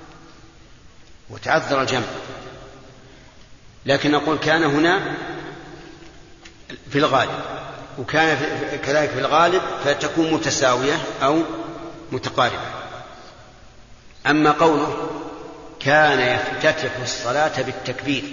وتعذر الجمع، لكن نقول كان هنا في الغالب، وكان كذلك في الغالب، فتكون متساوية أو متقاربة. أما قوله كان يفتتح الصلاة بالتكبير،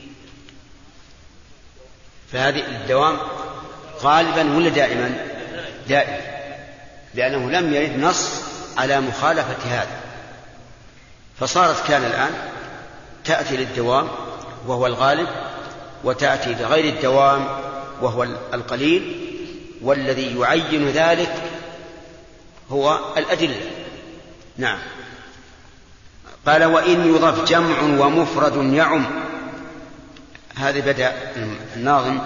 فهذه الدوام غالبا ولا دائما؟ دائما، لأنه لم يرد نص على مخالفة هذا. فصارت كان الآن تأتي للدوام وهو الغالب، وتأتي لغير الدوام وهو القليل، والذي يعين ذلك هو الأدلة. نعم. قال: وإن يضف جمع ومفرد يعم. هذا بدأ الناظم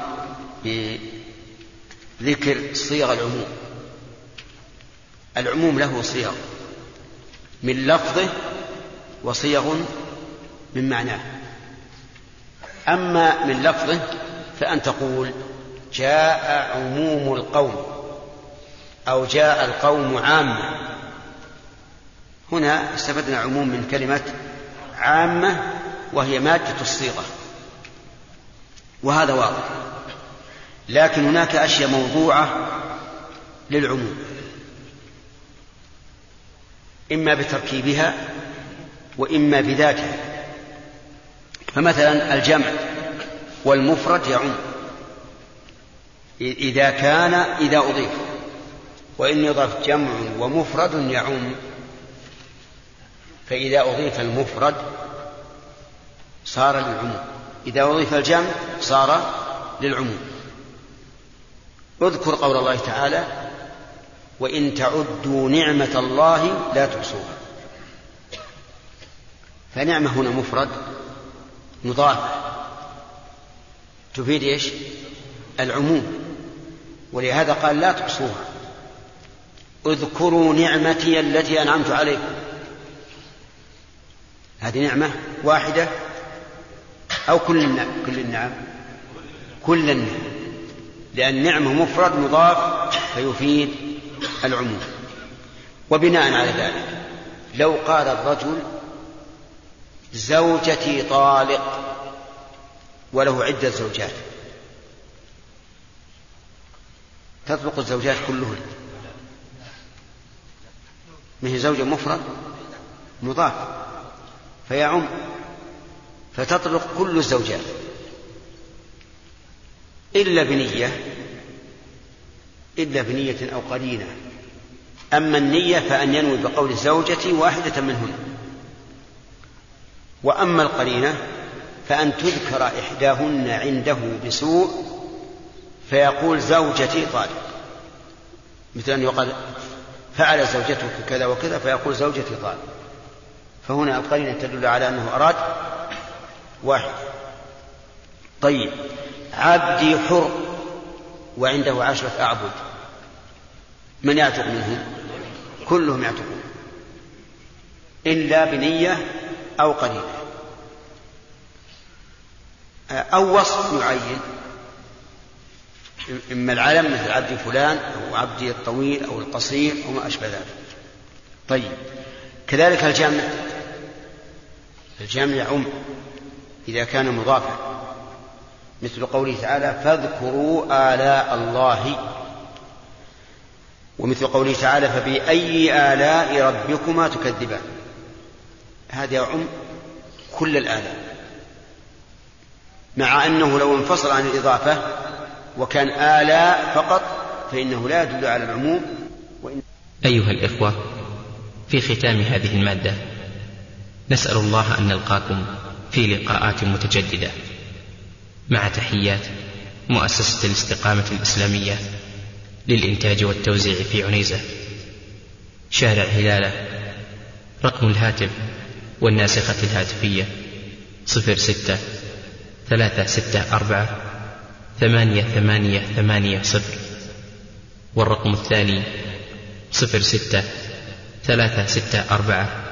بذكر صيغ العموم. العموم له صيغ من لفظه وصيغ من معناه. أما من لفظه فأن تقول جاء عموم القوم، أو جاء القوم عامة. هنا استفدنا عموم من كلمة عامة، وهي مادة الصيغة، وهذا واضح. لكن هناك أشياء موضوعة للعموم، إما بتركيبها وإما بذاتها. فمثلا الجمع والمفرد يعم إذا أضيف، وإن يضاف جمع ومفرد يعم. فإذا أضيف المفرد صار للعموم، إذا أضيف الجمع صار للعموم. اذكر قول الله تعالى: وإن تعدوا نعمة الله لا تحصوها. فنعمة هنا مفرد مضاف تفيد إيش؟ العموم، ولهذا قال لا تحصوها. اذكروا نعمتي التي أنعمت عليكم. هذه نعمة واحدة أو كل النعم؟ كل النعم، لأن نعمة مفرد مضاف فيفيد العموم. وبناء على ذلك لو قال الرجل زوجتي طالق وله عدة زوجات، تطلق الزوجات كلهن؟ ما هي زوجة مفرد مضاف فيعم، فتطلق كل الزوجات إلا بنية أو قرينة. أما النية فأن ينوي بقول زوجتي واحدة منهن، وأما القرينة فأن تذكر إحداهن عنده بسوء فيقول زوجتي طالق، مثل أن يقال فعل زوجتك كذا وكذا فيقول زوجتي ضال. فهنا القرينة تدل على أنه أراد واحد. طيب، عبدي حر وعنده 10 أعبد، من يعتق منهم؟ كلهم يعتقون إلا بنية أو قرينة أو وصف يعين، إما العلم مثل عبد فلان أو عبدي الطويل أو القصير أو ما أشبه ذلك. طيب، كذلك الجمع يعم إذا كان مضافا، مثل قوله تعالى فاذكروا آلاء الله، ومثل قوله تعالى فبأي آلاء ربكما تكذبان. هذا يعم كل الآلاء، مع أنه لو انفصل عن الإضافة وكان آلاء فقط فإنه لا يدل على العموم. أيها الإخوة، في ختام هذه المادة نسأل الله أن نلقاكم في لقاءات متجددة، مع تحيات مؤسسة الاستقامة الإسلامية للإنتاج والتوزيع في عنيزة، شارع هلالة. رقم الهاتف والناسخة الهاتفية 06-364-8880، والرقم الثاني 06-364